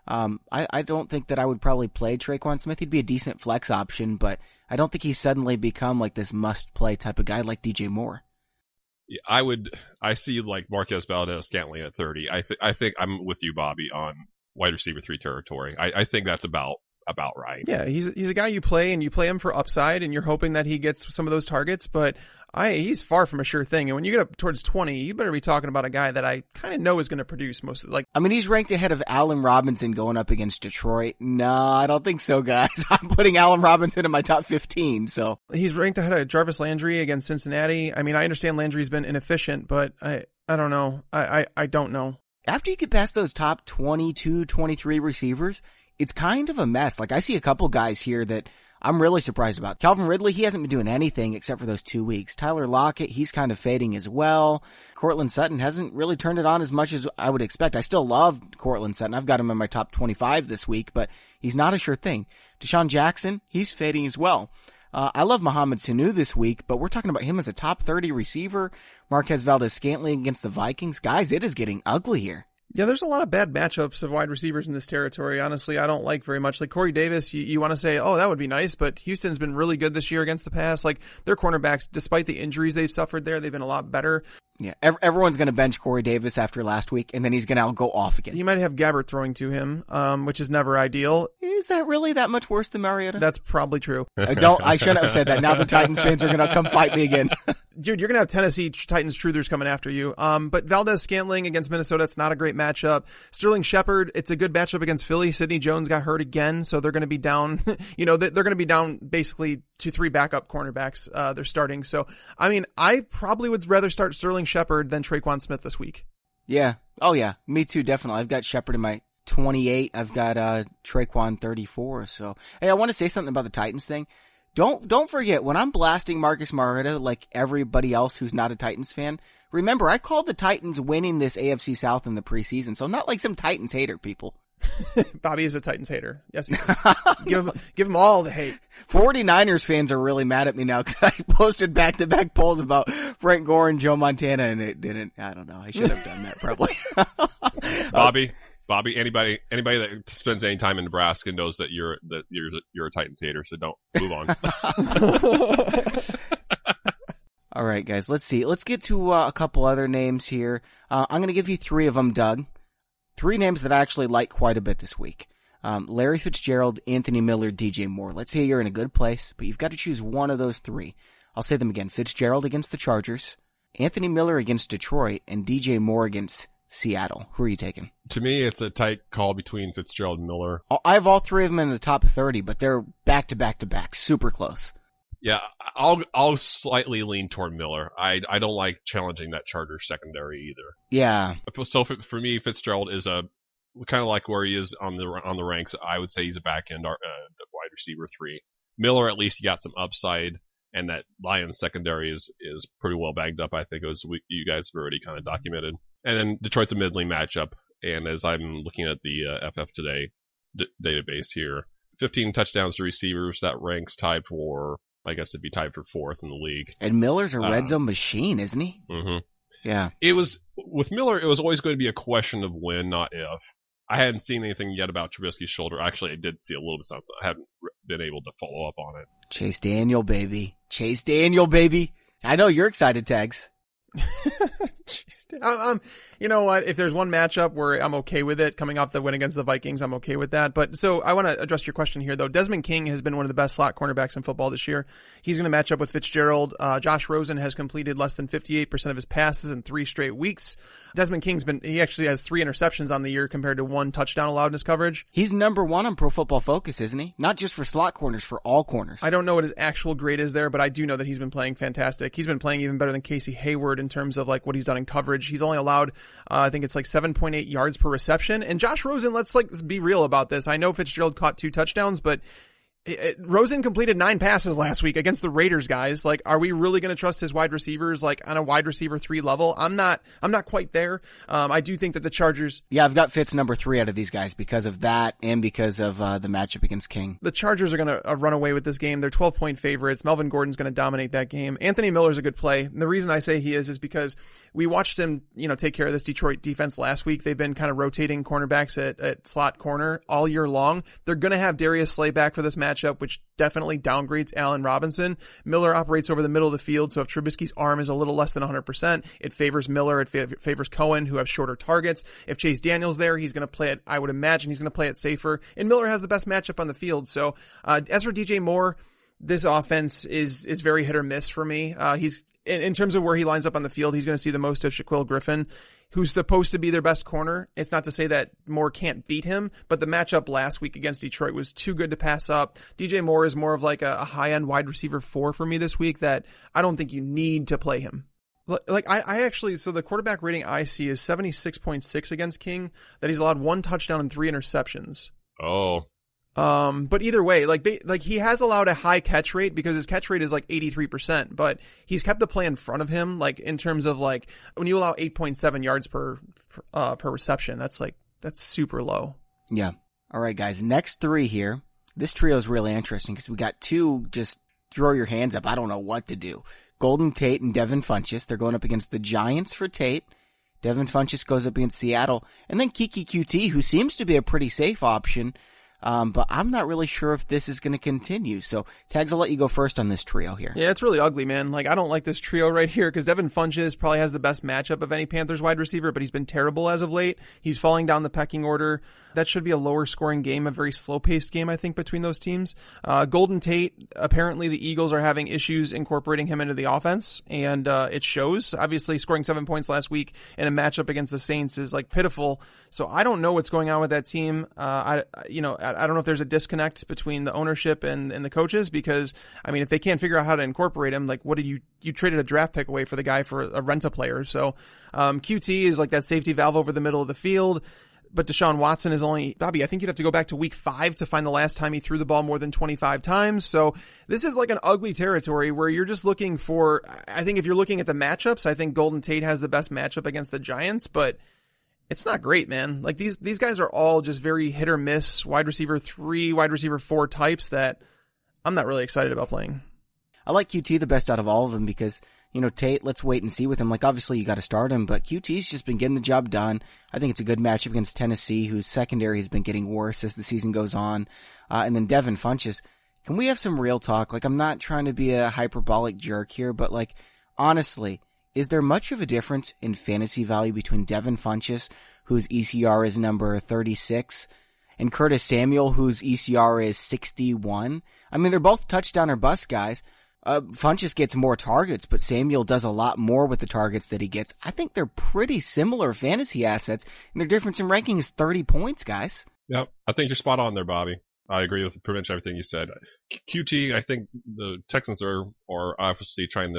I don't think that I would probably play Traquan Smith. He'd be a decent flex option, but I don't think he's suddenly become like this must-play type of guy like DJ Moore. Yeah, I see like Marquez Valdes-Scantling at 30. I think I'm with you, Bobby, on wide receiver 3 territory. I think that's about right. Yeah, he's a guy you play, and you play him for upside, and you're hoping that he gets some of those targets, but he's far from a sure thing. And when you get up towards 20, you better be talking about a guy that I kind of know is going to produce most of it. Like, I mean, he's ranked ahead of Allen Robinson going up against Detroit. No, I don't think so, guys. I'm putting Allen Robinson in my top 15, so. He's ranked ahead of Jarvis Landry against Cincinnati. I mean, I understand Landry's been inefficient, but I don't know. I don't know. after you get past those top 22, 23 receivers, it's kind of a mess. Like, I see a couple guys here that I'm really surprised about. Calvin Ridley, he hasn't been doing anything except for those 2 weeks. Tyler Lockett, he's kind of fading as well. Cortland Sutton hasn't really turned it on as much as I would expect. I still love Cortland Sutton. I've got him in my top 25 this week, but he's not a sure thing. Deshaun Jackson, he's fading as well. I love Mohamed Sanu this week, but we're talking about him as a top 30 receiver. Marquez Valdes-Scantling against the Vikings. Guys, it is getting ugly here. Yeah, there's a lot of bad matchups of wide receivers in this territory. Honestly, I don't like very much. Like Corey Davis, you want to say, oh, that would be nice, but Houston's been really good this year against the pass. Like, their cornerbacks, despite the injuries they've suffered there, they've been a lot better. Yeah, everyone's going to bench Corey Davis after last week, and then he's going to go off again. You might have Gabbert throwing to him, which is never ideal. Is that really that much worse than Mariota? That's probably true. I shouldn't have said that. Now the Titans fans are going to come fight me again. Dude, you're going to have Tennessee Titans truthers coming after you. But Valdes-Scantling against Minnesota, it's not a great matchup. Sterling Shepard, it's a good matchup against Philly. Sidney Jones got hurt again, so they're going to be down, they're going to be down basically 2-3 backup cornerbacks, they're starting. So, I mean, I probably would rather start Sterling Shepard than Traquan Smith this week. Yeah. Oh yeah. Me too, definitely. I've got Shepard in my 28. I've got, Traquan 34. So, hey, I want to say something about the Titans thing. Don't forget, when I'm blasting Marcus Mariota like everybody else who's not a Titans fan, remember, I called the Titans winning this AFC South in the preseason, so I'm not like some Titans hater, people. Bobby is a Titans hater. Yes, he is. Give him all the hate. 49ers fans are really mad at me now because I posted back-to-back polls about Frank Gore and Joe Montana, and it didn't. I don't know. I should have done that probably. Bobby, anybody that spends any time in Nebraska knows that you're a Titans hater, so don't move on. All right, guys, let's see. Let's get to a couple other names here. I'm going to give you 3 of them, Doug. 3 names that I actually like quite a bit this week. Larry Fitzgerald, Anthony Miller, DJ Moore. Let's say you're in a good place, but you've got to choose one of those 3. I'll say them again. Fitzgerald against the Chargers, Anthony Miller against Detroit, and DJ Moore against Seattle. Who are you taking? To me, it's a tight call between Fitzgerald and Miller. I have all 3 of them in the top 30, but they're back-to-back-to-back. Super close. Yeah, I'll slightly lean toward Miller. I don't like challenging that Chargers secondary either. Yeah. So for me, Fitzgerald is a kind of like where he is on the ranks. I would say he's a back end wide receiver 3. Miller, at least he got some upside, and that Lions secondary is pretty well bagged up. I think as you guys have already kind of documented. And then Detroit's a middling matchup. And as I'm looking at the FF Today database here, 15 touchdowns to receivers. That ranks tied for, I guess it'd be tied for 4th in the league. And Miller's a red zone machine, isn't he? Mm-hmm. Yeah. With Miller, it was always going to be a question of when, not if. I hadn't seen anything yet about Trubisky's shoulder. Actually, I did see a little bit of something. I haven't been able to follow up on it. Chase Daniel, baby. Chase Daniel, baby. I know you're excited, Tags. You know what? If there's one matchup where I'm okay with it, coming off the win against the Vikings, I'm okay with that. But so I want to address your question here, though. Desmond King has been one of the best slot cornerbacks in football this year. He's going to match up with Fitzgerald. Josh Rosen has completed less than 58% of his passes in 3 straight weeks. Desmond King's he actually has 3 interceptions on the year compared to 1 touchdown allowed in his coverage. He's number 1 on Pro Football Focus, isn't he? Not just for slot corners, for all corners. I don't know what his actual grade is there, but I do know that he's been playing fantastic. He's been playing even better than Casey Hayward in terms of like what he's done in coverage. He's only allowed, I think it's like 7.8 yards per reception. And Josh Rosen, let's be real about this. I know Fitzgerald caught 2 touchdowns, but Rosen completed 9 passes last week against the Raiders, guys. Like, are we really going to trust his wide receivers like on a wide receiver 3 level? I'm not quite there. I do think that the Chargers. Yeah, I've got Fitz number 3 out of these guys because of that and because of the matchup against King. The Chargers are going to run away with this game. They're 12-point favorites. Melvin Gordon's going to dominate that game. Anthony Miller's a good play. And the reason I say he is because we watched him, take care of this Detroit defense last week. They've been kind of rotating cornerbacks at slot corner all year long. They're going to have Darius Slay back for this matchup, which definitely downgrades Allen Robinson. Miller operates over the middle of the field, so if Trubisky's arm is a little less than 100%, it favors Miller. It favors Cohen, who have shorter targets. If Chase Daniel's there, he's going to play it, I would imagine he's going to play it safer. And Miller has the best matchup on the field. So as for DJ Moore, this offense is very hit or miss for me. He's in terms of where he lines up on the field, he's going to see the most of Shaquille Griffin, who's supposed to be their best corner. It's not to say that Moore can't beat him, but the matchup last week against Detroit was too good to pass up. DJ Moore is more of like a high-end wide receiver 4 for me this week that I don't think you need to play him. Like I actually, so the quarterback rating I see is 76.6 against King, that he's allowed 1 touchdown and 3 interceptions. Oh. But either way, he has allowed a high catch rate because his catch rate is like 83%, but he's kept the play in front of him, like in terms of like when you allow 8.7 yards per reception, that's super low. Yeah. All right, guys. Next 3 here. This trio is really interesting because we got 2 just throw your hands up. I don't know what to do. Golden Tate and Devin Funchess. They're going up against the Giants for Tate. Devin Funchess goes up against Seattle. And then Keke Coutee, who seems to be a pretty safe option. But I'm not really sure if this is going to continue. So, Tags, I'll let you go first on this trio here. Yeah, it's really ugly, man. Like, I don't like this trio right here because Devin Funchess probably has the best matchup of any Panthers wide receiver, but he's been terrible as of late. He's falling down the pecking order. That should be a lower scoring game, a very slow paced game, I think, between those teams. Golden Tate, apparently the Eagles are having issues incorporating him into the offense, and it shows. Obviously, scoring 7 points last week in a matchup against the Saints is like pitiful. So I don't know what's going on with that team. I don't know if there's a disconnect between the ownership and the coaches, because I mean, if they can't figure out how to incorporate him, like what did you traded a draft pick away for the guy for a rent-a-player. So QT is like that safety valve over the middle of the field. But Deshaun Watson is only, Bobby, I think you'd have to go back to week 5 to find the last time he threw the ball more than 25 times. So this is like an ugly territory where you're just looking for, I think if you're looking at the matchups, I think Golden Tate has the best matchup against the Giants, but it's not great, man. Like these guys are all just very hit or miss wide receiver 3, wide receiver 4 types that I'm not really excited about playing. I like QT the best out of all of them because, Tate, let's wait and see with him. Like, obviously you got to start him, but QT's just been getting the job done. I think it's a good matchup against Tennessee, whose secondary has been getting worse as the season goes on. And then Devin Funchess. Can we have some real talk? Like, I'm not trying to be a hyperbolic jerk here, but like, honestly, is there much of a difference in fantasy value between Devin Funchess, whose ECR is number 36, and Curtis Samuel, whose ECR is 61? I mean, they're both touchdown or bust guys. Funchess gets more targets, but Samuel does a lot more with the targets that he gets. I think they're pretty similar fantasy assets, and their difference in ranking is 30 points, guys. Yep, I think you're spot on there, Bobby. I agree with pretty much everything you said. QT, I think the Texans are obviously trying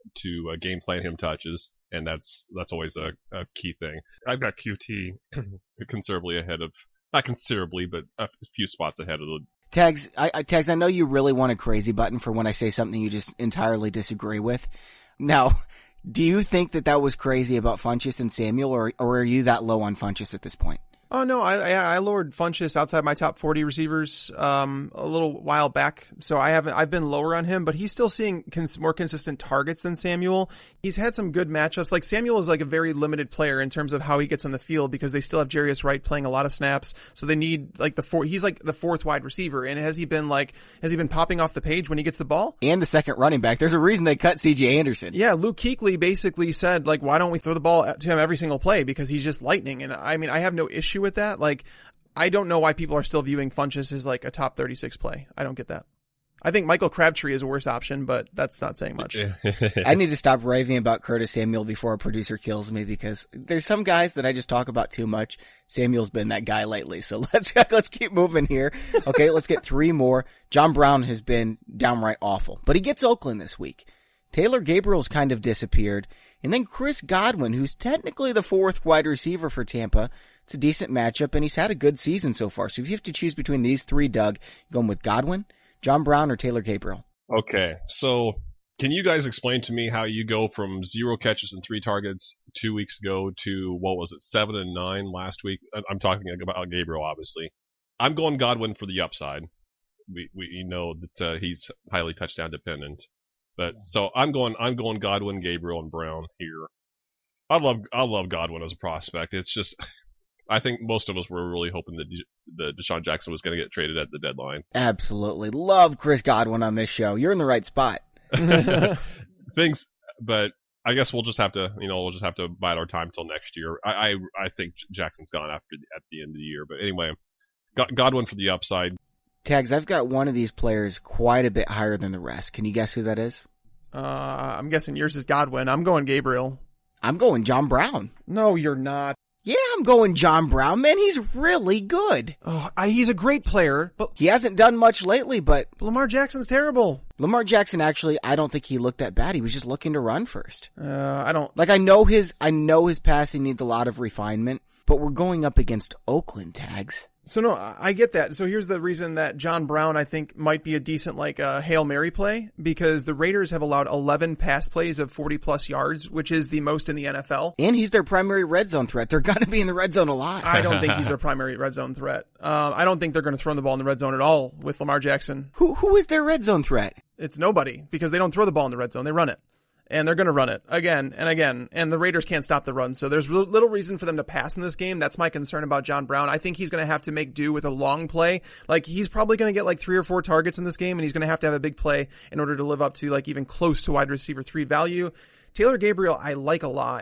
to game plan him touches, and that's always a key thing. I've got QT considerably ahead of, not considerably, but a few spots ahead of the Tags, I know you really want a crazy button for when I say something you just entirely disagree with. Now, do you think that was crazy about Funchess and Samuel, or are you that low on Funchess at this point? Oh no, I lowered Funchess outside my top 40 receivers a little while back, so I've been lower on him, but he's still seeing more consistent targets than Samuel. He's had some good matchups. Like Samuel is like a very limited player in terms of how he gets on the field because they still have Jarius Wright playing a lot of snaps, so they need like he's like the 4th wide receiver. And has he been popping off the page when he gets the ball? And the second running back. There's a reason they cut CJ Anderson. Yeah, Luke Kuechly basically said like, why don't we throw the ball to him every single play, because he's just lightning. And I mean, I have no issue with that. Like, I don't know why people are still viewing Funchess as like a top 36 play. I don't get that. I think Michael Crabtree is a worse option, but that's not saying much. I need to stop raving about Curtis Samuel before a producer kills me, because there's some guys that I just talk about too much. Samuel's been that guy lately. So let's keep moving here. Okay, let's get 3 more. John Brown has been downright awful, but he gets Oakland this week. Taylor Gabriel's kind of disappeared. And then Chris Godwin, who's technically the 4th wide receiver for Tampa. It's a decent matchup, and he's had a good season so far. So if you have to choose between these 3, Doug, you're going with Godwin, John Brown, or Taylor Gabriel? Okay, so can you guys explain to me how you go from 0 catches and 3 targets 2 weeks ago to, what was it, 7 and 9 last week? I'm talking about Gabriel, obviously. I'm going Godwin for the upside. We know that he's highly touchdown dependent. But so I'm going Godwin, Gabriel, and Brown here. I love Godwin as a prospect. It's just, I think most of us were really hoping that Deshaun Jackson was going to get traded at the deadline. Absolutely. Love Chris Godwin on this show. You're in the right spot. But I guess we'll just have to bide our time till next year. I think Jackson's gone at the end of the year. But anyway, Godwin for the upside. Tags, I've got one of these players quite a bit higher than the rest. Can you guess who that is? I'm guessing yours is Godwin. I'm going Gabriel. I'm going John Brown. No, you're not. Yeah, I'm going John Brown, man. He's really good. Oh, he's a great player, but He hasn't done much lately, but Lamar Jackson's terrible. Lamar Jackson actually, I don't think he looked that bad. He was just looking to run first. I don't. Like, I know his passing needs a lot of refinement, but we're going up against Oakland, Tags. So no, I get that. So here's the reason that John Brown, I think, might be a decent, Hail Mary play, because the Raiders have allowed 11 pass plays of 40-plus yards, which is the most in the NFL. And he's their primary red zone threat. They're going to be in the red zone a lot. I don't think he's their primary red zone threat. I don't think they're going to throw the ball in the red zone at all with Lamar Jackson. Who is their red zone threat? It's nobody, because they don't throw the ball in the red zone. They run it. And they're going to run it again and again. And the Raiders can't stop the run. So there's little reason for them to pass in this game. That's my concern about John Brown. I think he's going to have to make do with a long play. Like, he's probably going to get 3 or 4 targets in this game, and he's going to have a big play in order to live up to even close to wide receiver 3 value. Taylor Gabriel, I like a lot.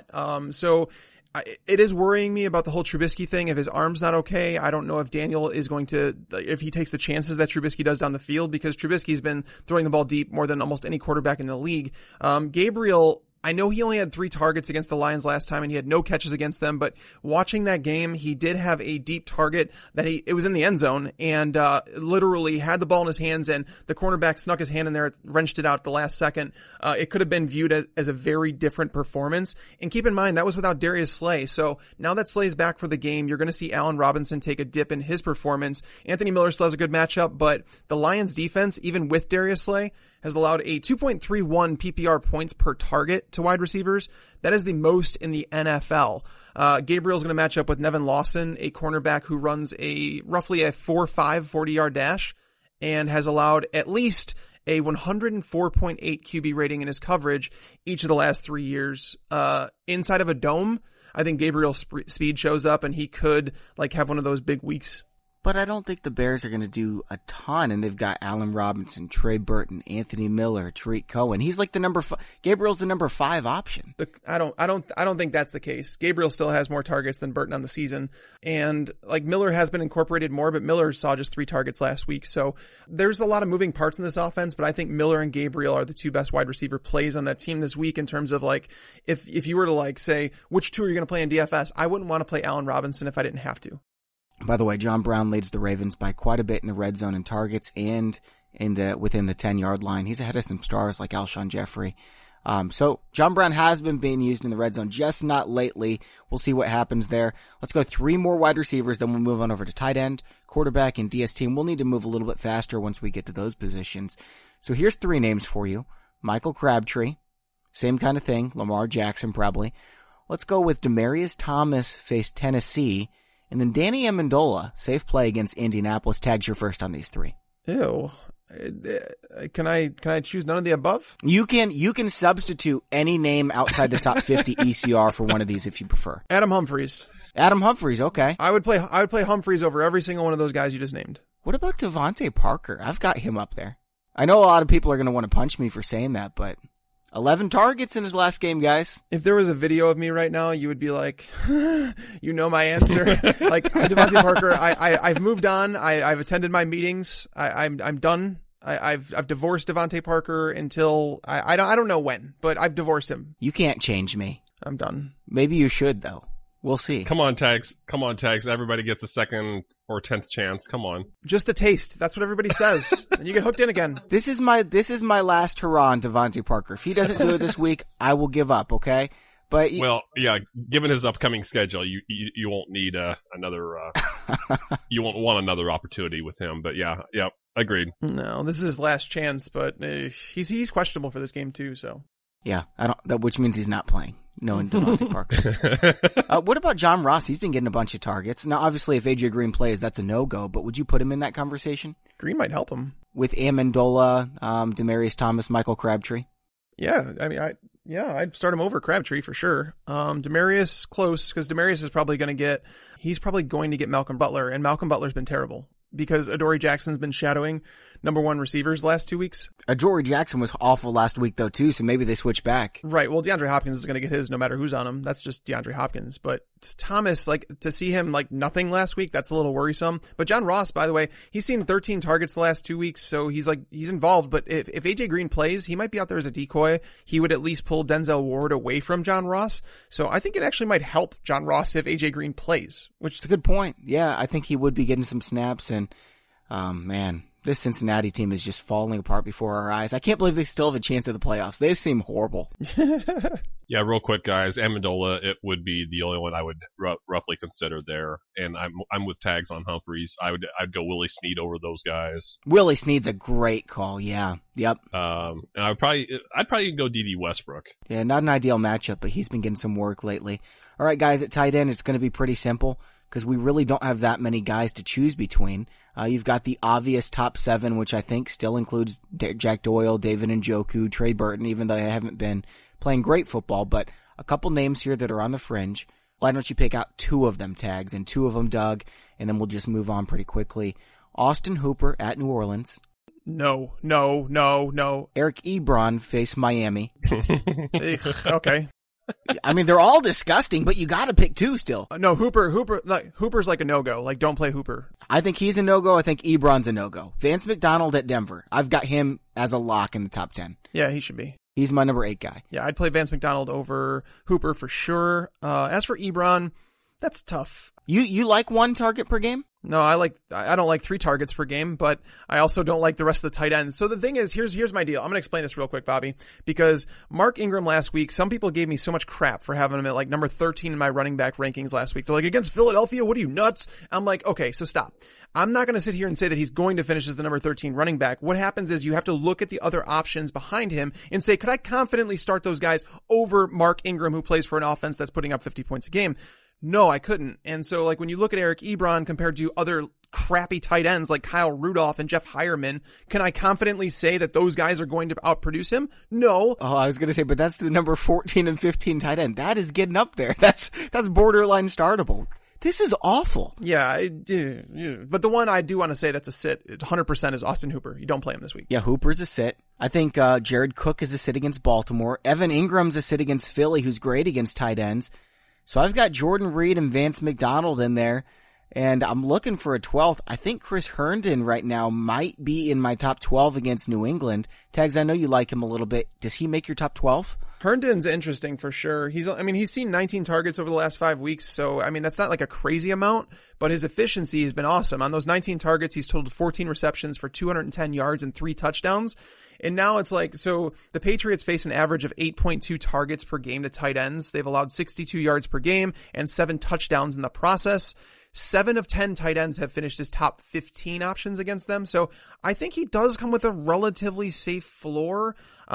It is worrying me about the whole Trubisky thing. If his arm's not okay, I don't know if Daniel is going to, if he takes the chances that Trubisky does down the field, because Trubisky's been throwing the ball deep more than almost any quarterback in the league. Gabriel, I know he only had 3 targets against the Lions last time, and he had no catches against them, but watching that game, he did have a deep target that it was in the end zone, and literally had the ball in his hands, and the cornerback snuck his hand in there, wrenched it out at the last second. It could have been viewed as a very different performance. And keep in mind, that was without Darius Slay. So now that Slay's back for the game, you're going to see Allen Robinson take a dip in his performance. Anthony Miller still has a good matchup, but the Lions defense, even with Darius Slay, has allowed a 2.31 PPR points per target to wide receivers. That is the most in the NFL. Gabriel's going to match up with Nevin Lawson, a cornerback who runs roughly a 4.5 40-yard dash, and has allowed at least a 104.8 QB rating in his coverage each of the last 3 years. Inside of a dome, I think Gabriel's speed shows up, and he could have one of those big weeks. But I don't think the Bears are going to do a ton, and they've got Allen Robinson, Trey Burton, Anthony Miller, Tariq Cohen. He's like the number 5. Gabriel's the number 5 option. I don't think that's the case. Gabriel still has more targets than Burton on the season, and Miller has been incorporated more, but Miller saw just 3 targets last week. So there's a lot of moving parts in this offense, but I think Miller and Gabriel are the 2 best wide receiver plays on that team this week in terms of if you were to say which 2 are you going to play in DFS, I wouldn't want to play Allen Robinson if I didn't have to. By the way, John Brown leads the Ravens by quite a bit in the red zone in targets and within the 10-yard line. He's ahead of some stars like Alshon Jeffrey. So John Brown has been being used in the red zone, just not lately. We'll see what happens there. Let's go 3 more wide receivers, then we'll move on over to tight end, quarterback, and DST. And we'll need to move a little bit faster once we get to those positions. So here's 3 names for you. Michael Crabtree, same kind of thing. Lamar Jackson probably. Let's go with Demaryius Thomas face Tennessee. And then Danny Amendola, safe play against Indianapolis. Tags your first on these 3. Ew. Can I choose none of the above? You can substitute any name outside the top 50 ECR for one of these if you prefer. Adam Humphries. Adam Humphries, okay. I would play Humphries over every single one of those guys you just named. What about Devontae Parker? I've got him up there. I know a lot of people are going to want to punch me for saying that, but 11 targets in his last game, guys. If there was a video of me right now, you would be like, you know my answer. Devontae Parker, I've moved on. I've attended my meetings. I'm done. I've divorced Devontae Parker until I don't know when, but I've divorced him. You can't change me. I'm done. Maybe you should though. We'll see. Come on, Tags. Everybody gets a 2nd or 10th chance. Come on. Just a taste. That's what everybody says. And you get hooked in again. This is my last hurrah on Devontae Parker. If he doesn't do it this week, I will give up, okay? But well, yeah, given his upcoming schedule, you won't need another you won't want another opportunity with him, but yeah, agreed. No, this is his last chance, but he's questionable for this game too, so. Yeah, which means he's not playing. No, Devontae Parker. What about John Ross? He's been getting a bunch of targets. Now, obviously, if AJ Green plays, that's a no-go, but would you put him in that conversation? Green might help him. With Amendola, Demaryius Thomas, Michael Crabtree? Yeah, I mean, I'd start him over Crabtree for sure. Demaryius, close, because Demaryius is probably going to get Malcolm Butler, and Malcolm Butler's been terrible because Adoree Jackson's been shadowing number one receivers the last 2 weeks. Adoree Jackson was awful last week though too, so maybe they switch back. Right. Well, DeAndre Hopkins is going to get his no matter who's on him. That's just DeAndre Hopkins. But Thomas, like, to see him like nothing last week, that's a little worrisome. But John Ross, by the way, he's seen 13 targets the last 2 weeks, so he's involved. But if AJ Green plays, he might be out there as a decoy. He would at least pull Denzel Ward away from John Ross. So I think it actually might help John Ross if AJ Green plays. Which is a good point. Yeah, I think he would be getting some snaps, and man, this Cincinnati team is just falling apart before our eyes. I can't believe they still have a chance at the playoffs. They seem horrible. Yeah, real quick, guys. Amendola, it would be the only one I would roughly consider there, and I'm with tags on Humphreys. I'd go Willie Snead over those guys. Willie Snead's a great call. Yeah, yep. And I'd probably go D.D. Westbrook. Yeah, not an ideal matchup, but he's been getting some work lately. All right, guys, at tight end, it's going to be pretty simple because we really don't have that many guys to choose between. You've got the obvious top 7, which I think still includes Jack Doyle, David Njoku, Trey Burton, even though they haven't been playing great football, but a couple names here that are on the fringe. Why don't you pick out 2 of them, Tags, and 2 of them, Doug, and then we'll just move on pretty quickly. Austin Hooper at New Orleans. No. Eric Ebron face Miami. Okay. I mean, they're all disgusting, but you gotta pick 2 still. No, Hooper's like a no-go. Like, don't play Hooper. I think he's a no-go. I think Ebron's a no-go. Vance McDonald at Denver. I've got him as a lock in the top 10. Yeah, he should be. He's my number 8 guy. Yeah, I'd play Vance McDonald over Hooper for sure. As for Ebron, that's tough. You like 1 target per game? No, I don't like 3 targets per game, but I also don't like the rest of the tight ends. So the thing is, here's my deal. I'm going to explain this real quick, Bobby, because Mark Ingram last week, some people gave me so much crap for having him at like number 13 in my running back rankings last week. They're like, against Philadelphia, what are you, nuts? I'm like, okay, so stop. I'm not going to sit here and say that he's going to finish as the number 13 running back. What happens is you have to look at the other options behind him and say, could I confidently start those guys over Mark Ingram, who plays for an offense that's putting up 50 points a game? No, I couldn't. And so, like, when you look at Eric Ebron compared to other crappy tight ends like Kyle Rudolph and Jeff Hireman, can I confidently say that those guys are going to outproduce him? No. Oh, I was going to say, but that's the number 14 and 15 tight end. That is getting up there. That's borderline startable. This is awful. Yeah, but the one I do want to say that's a sit 100% is Austin Hooper. You don't play him this week. Yeah, Hooper's a sit. I think Jared Cook is a sit against Baltimore. Evan Ingram's a sit against Philly, who's great against tight ends. So I've got Jordan Reed and Vance McDonald in there, and I'm looking for a 12th. I think Chris Herndon right now might be in my top 12 against New England. Tags, I know you like him a little bit. Does he make your top 12? Herndon's interesting for sure. He's seen 19 targets over the last 5 weeks, so that's not like a crazy amount, but his efficiency has been awesome. On those 19 targets, he's totaled 14 receptions for 210 yards and 3 touchdowns. And now it's like, so the Patriots face an average of 8.2 targets per game to tight ends. They've allowed 62 yards per game and 7 touchdowns in the process. 7 of 10 tight ends have finished as top 15 options against them. So I think he does come with a relatively safe floor.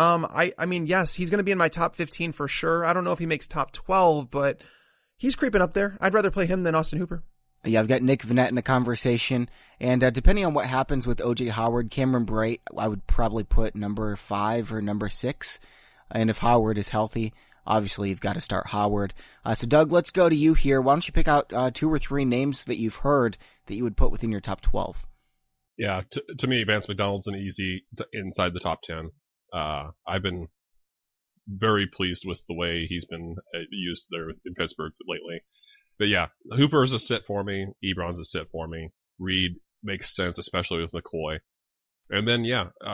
Yes, he's going to be in my top 15 for sure. I don't know if he makes top 12, but he's creeping up there. I'd rather play him than Austin Hooper. Yeah, I've got Nick Vannett in the conversation, and depending on what happens with O.J. Howard, Cameron Brate, I would probably put number 5 or number 6, and if Howard is healthy, obviously you've got to start Howard. So Doug, let's go to you here. Why don't you pick out 2 or 3 names that you've heard that you would put within your top 12? Yeah, to me, Vance McDonald's an easy inside the top 10. I've been very pleased with the way he's been used there in Pittsburgh lately. But yeah, Hooper's a sit for me. Ebron's a sit for me. Reed makes sense, especially with McCoy. And then,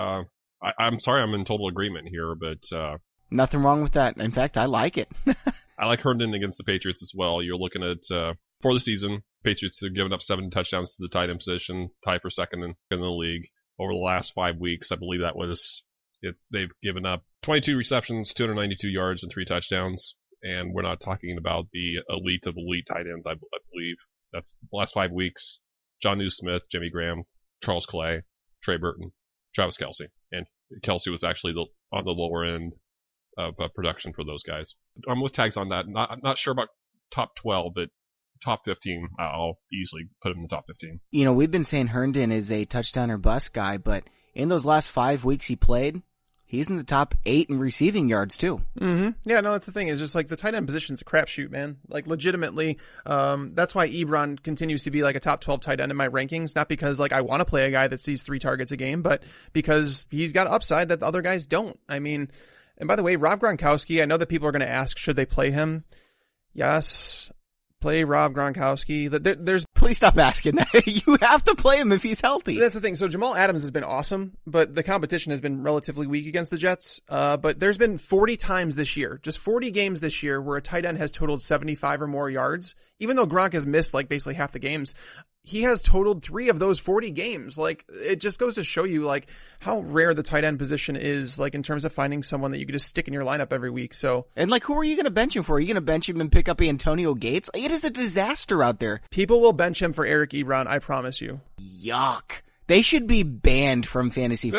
I'm sorry I'm in total agreement here, but... Nothing wrong with that. In fact, I like it. I like Herndon against the Patriots as well. You're looking at, for the season, Patriots have given up 7 touchdowns to the tight end position, tied for second in the league. Over the last 5 weeks, I believe they've given up 22 receptions, 292 yards, and 3 touchdowns. And we're not talking about the elite of elite tight ends, I believe. That's the last 5 weeks. John Smith, Jimmy Graham, Charles Clay, Trey Burton, Travis Kelce. And Kelce was actually on the lower end of production for those guys. I'm with tags on that. Not sure about top 12, but top 15, I'll easily put him in the top 15. You know, we've been saying Herndon is a touchdown or bust guy, but in those last 5 weeks he played, He's in the top 8 in receiving yards, too. Mm-hmm. Yeah, no, that's the thing. Is just like the tight end position's a crapshoot, man. Like, legitimately, that's why Ebron continues to be like a top 12 tight end in my rankings. Not because like I want to play a guy that sees 3 targets a game, but because he's got upside that the other guys don't. I mean, and by the way, Rob Gronkowski, I know that people are going to ask, should they play him? Yes. Play Rob Gronkowski. There's Please stop asking that. You have to play him if he's healthy. That's the thing. So Jamal Adams has been awesome, but the competition has been relatively weak against the Jets. But there's been 40 times this year, just 40 games this year where a tight end has totaled 75 or more yards. Even though Gronk has missed like basically half the games, he has totaled 3 of those 40 games. Like, it just goes to show you like how rare the tight end position is, like in terms of finding someone that you can just stick in your lineup every week. So, and like, who are you going to bench him for? Are you going to bench him and pick up Antonio Gates? It is a disaster out there. People will bench him for Eric Ebron, I promise you. Yuck. They should be banned from fantasy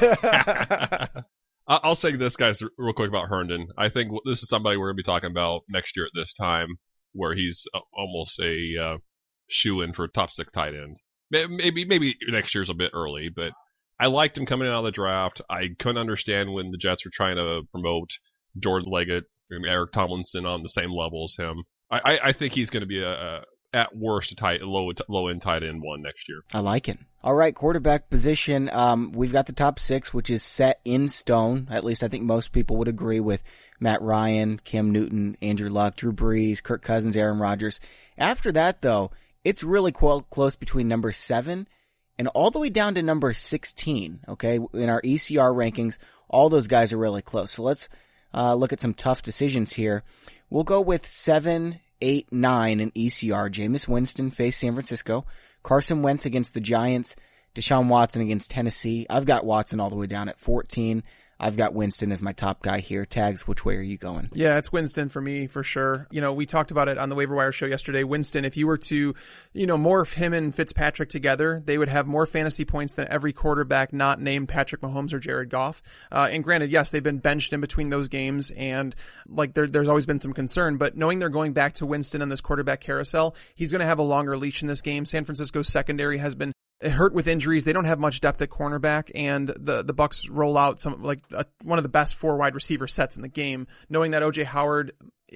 football. I'll say this, guys, real quick about Herndon. I think this is somebody we're going to be talking about next year at this time, where he's almost a shoe-in for top 6 tight end. Maybe next year's a bit early, but I liked him coming out of the draft. I couldn't understand when the Jets were trying to promote Jordan Leggett and Eric Tomlinson on the same level as him. I think he's going to be at worst a low-end tight end 1 next year. I like it. All right, quarterback position. We've got the top 6, which is set in stone. At least I think most people would agree with Matt Ryan, Cam Newton, Andrew Luck, Drew Brees, Kirk Cousins, Aaron Rodgers. After that, though, it's really close between number 7 and all the way down to number 16, okay? In our ECR rankings, all those guys are really close. So let's look at some tough decisions here. We'll go with 7, 8, 9 in ECR. Jameis Winston faced San Francisco. Carson Wentz against the Giants. Deshaun Watson against Tennessee. I've got Watson all the way down at 14. I've got Winston as my top guy here. Tags, which way are you going? Yeah, it's Winston for me, for sure. You know, we talked about it on the waiver wire show yesterday. Winston, if you were to, morph him and Fitzpatrick together, they would have more fantasy points than every quarterback not named Patrick Mahomes or Jared Goff. And granted, yes, they've been benched in between those games, and like there's always been some concern, but knowing they're going back to Winston on this quarterback carousel, he's going to have a longer leash in this game. San Francisco's secondary has been hurt with injuries. They don't have much depth at cornerback, and the Bucs roll out one of the best 4 wide receiver sets in the game. Knowing that OJ Howard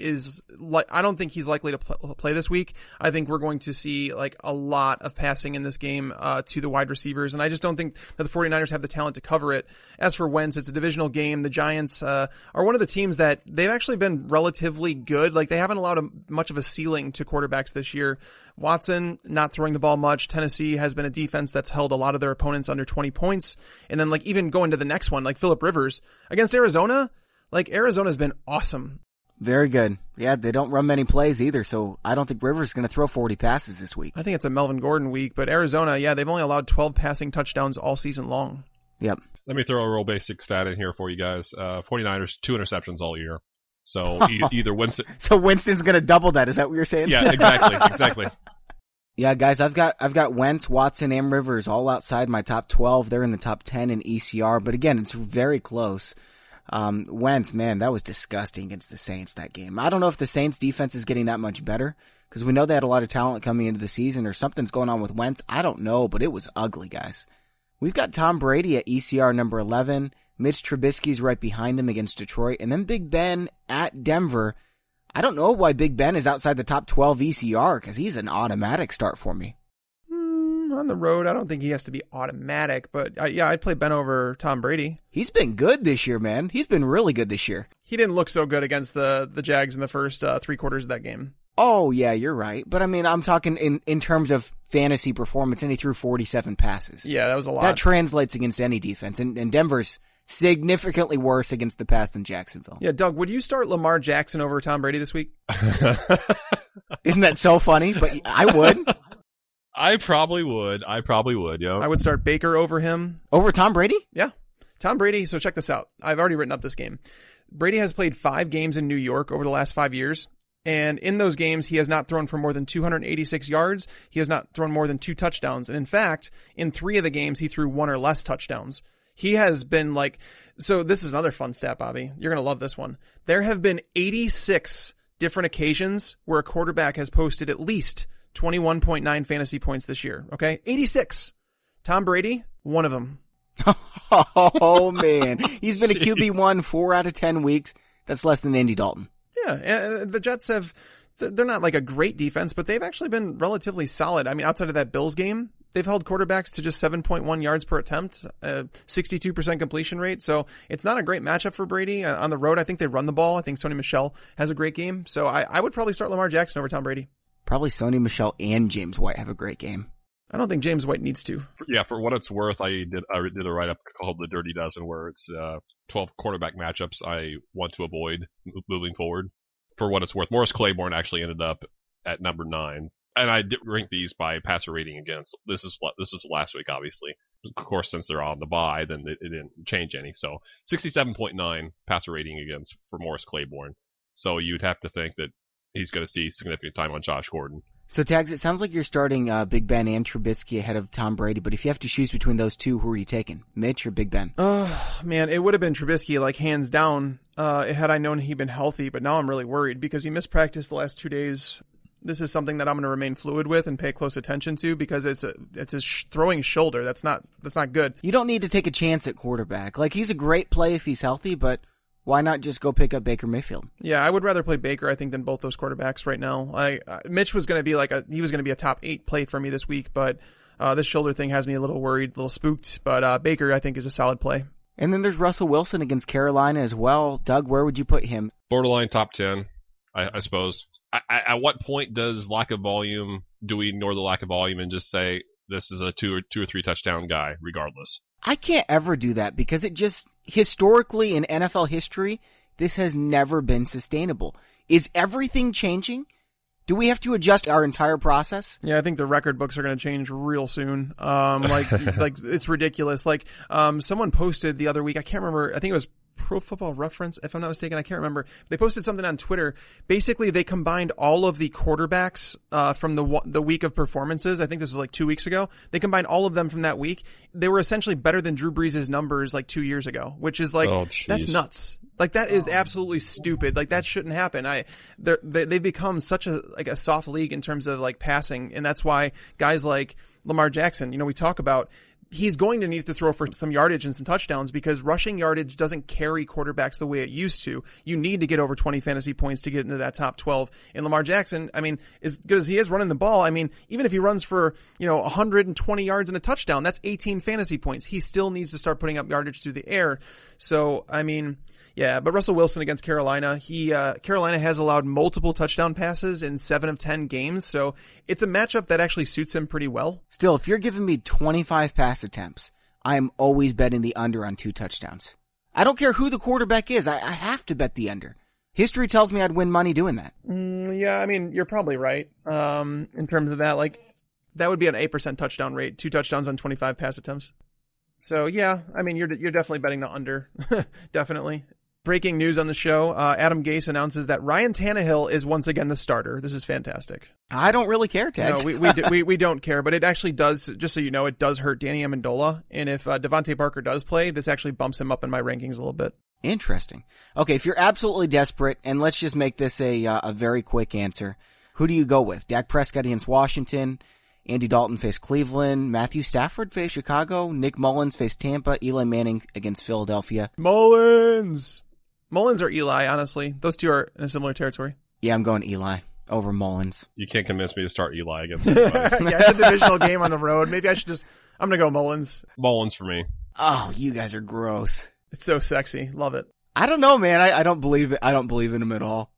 I don't think he's likely to play this week. I think we're going to see like a lot of passing in this game to the wide receivers, and I just don't think that the 49ers have the talent to cover it. As for Wentz, it's a divisional game. The Giants are one of the teams that they've actually been relatively good. Like, they haven't allowed much of a ceiling to quarterbacks this year. Watson not throwing the ball much. Tennessee has been a defense that's held a lot of their opponents under 20 points. And then like even going to the next one, like Phillip Rivers against Arizona, like Arizona's been awesome. Very good. Yeah, they don't run many plays either, so I don't think Rivers is going to throw 40 passes this week. I think it's a Melvin Gordon week, but Arizona, yeah, they've only allowed 12 passing touchdowns all season long. Yep. Let me throw a real basic stat in here for you guys. 49ers, 2 interceptions all year. So either Winston... So Winston's going to double that, is that what you're saying? Yeah, exactly. Yeah, guys, I've got Wentz, Watson, and Rivers all outside my top 12. They're in the top 10 in ECR, but again, it's very close. Wentz, man, that was disgusting against the Saints that game. I don't know if the Saints defense is getting that much better, because we know they had a lot of talent coming into the season, or something's going on with Wentz. I don't know, but it was ugly, guys. We've got Tom Brady at ECR number 11. Mitch Trubisky's right behind him against Detroit, and then Big Ben at Denver. I don't know why Big Ben is outside the top 12 ECR, because he's an automatic start for me. On the road, I don't think he has to be automatic, but I'd play Ben over Tom Brady. He's been good this year, man. He's been really good this year. He didn't look so good against the Jags in the first 3 quarters of that game. Oh, yeah, you're right. But I mean, I'm talking in terms of fantasy performance, and he threw 47 passes. Yeah, that was a lot. That translates against any defense, and Denver's significantly worse against the pass than Jacksonville. Yeah, Doug, would you start Lamar Jackson over Tom Brady this week? Isn't that so funny? But I would. I probably would, yeah. I would start Baker over him. Over Tom Brady? Yeah. Tom Brady, so check this out. I've already written up this game. Brady has played 5 games in New York over the last 5 years, and in those games, he has not thrown for more than 286 yards. He has not thrown more than 2 touchdowns. And in fact, in 3 of the games, he threw 1 or less touchdowns. He has been like, so this is another fun stat, Bobby. You're going to love this one. There have been 86 different occasions where a quarterback has posted at least 21.9 fantasy points this year. Okay. 86. Tom Brady, one of them. Oh, man. He's been a QB1 4 out of 10 weeks. That's less than Andy Dalton. Yeah, the Jets they're not like a great defense, but they've actually been relatively solid. I mean, outside of that Bills game, they've held quarterbacks to just 7.1 yards per attempt, 62% completion rate. So it's not a great matchup for Brady. On the road, I think they run the ball. I think Sony Michel has a great game. So I would probably start Lamar Jackson over Tom Brady. Probably Sony Michel and James White have a great game. I don't think James White needs to. Yeah, for what it's worth, I did a write-up called The Dirty Dozen, where it's 12 quarterback matchups I want to avoid moving forward. For what it's worth, Morris Claiborne actually ended up at number 9, and I did rank these by passer rating against. This is last week, obviously. Of course, since they're on the bye, then it didn't change any. So 67.9 passer rating against for Morris Claiborne. So you'd have to think that he's going to see significant time on Josh Gordon. So, Tags, it sounds like you're starting Big Ben and Trubisky ahead of Tom Brady, but if you have to choose between those two, who are you taking, Mitch or Big Ben? Oh, man, it would have been Trubisky, like, hands down, had I known he'd been healthy, but now I'm really worried because he missed practice the last 2 days. This is something that I'm going to remain fluid with and pay close attention to because it's his throwing shoulder. That's not good. You don't need to take a chance at quarterback. Like, he's a great play if he's healthy, but why not just go pick up Baker Mayfield? Yeah, I would rather play Baker, I think, than both those quarterbacks right now. Mitch was going to be a top 8 play for me this week, but this shoulder thing has me a little worried, a little spooked. But Baker, I think, is a solid play. And then there's Russell Wilson against Carolina as well. Doug, where would you put him? Borderline top 10, I suppose. At what point do we ignore the lack of volume and just say this is a two or three touchdown guy, regardless? I can't ever do that because it just, historically in NFL history, this has never been sustainable. Is everything changing? Do we have to adjust our entire process? Yeah, I think the record books are going to change real soon. Like it's ridiculous. Like, someone posted the other week, I can't remember, I think it was Pro Football Reference, if I'm not mistaken, I can't remember. They posted something on Twitter. Basically, they combined all of the quarterbacks from the week of performances. I think this was like 2 weeks ago. They combined all of them from that week. They were essentially better than Drew Brees' numbers like 2 years ago, which is like, that's nuts. Like, that is absolutely stupid. Like, that shouldn't happen. They've become such a soft league in terms of like passing, and that's why guys like Lamar Jackson, we talk about, he's going to need to throw for some yardage and some touchdowns because rushing yardage doesn't carry quarterbacks the way it used to. You need to get over 20 fantasy points to get into that top 12. And Lamar Jackson, I mean, as good as he is running the ball, I mean, even if he runs for, 120 yards and a touchdown, that's 18 fantasy points. He still needs to start putting up yardage through the air. So, I mean, yeah, but Russell Wilson against Carolina, Carolina has allowed multiple touchdown passes in 7 of 10 games, so it's a matchup that actually suits him pretty well. Still, if you're giving me 25 pass attempts, I'm always betting the under on 2 touchdowns. I don't care who the quarterback is, I have to bet the under. History tells me I'd win money doing that. Yeah, I mean, you're probably right. In terms of that, like, that would be an 8% touchdown rate, 2 touchdowns on 25 pass attempts. So yeah, I mean, you're definitely betting the under. Definitely. Breaking news on the show, Adam Gase announces that Ryan Tannehill is once again the starter. This is fantastic. I don't really care, Tags. No, we don't care, but it actually does, just so you know, it does hurt Danny Amendola. And if Devontae Parker does play, this actually bumps him up in my rankings a little bit. Interesting. Okay, if you're absolutely desperate, and let's just make this a very quick answer, who do you go with? Dak Prescott against Washington, Andy Dalton faced Cleveland, Matthew Stafford faced Chicago, Nick Mullins faced Tampa, Eli Manning against Philadelphia. Mullins or Eli, honestly. Those two are in a similar territory. Yeah, I'm going Eli over Mullins. You can't convince me to start Eli against anybody. Yeah, it's a divisional game on the road. Maybe I'm going to go Mullins. Mullins for me. Oh, you guys are gross. It's so sexy. Love it. I don't know, man. I don't believe it. I don't believe in him at all.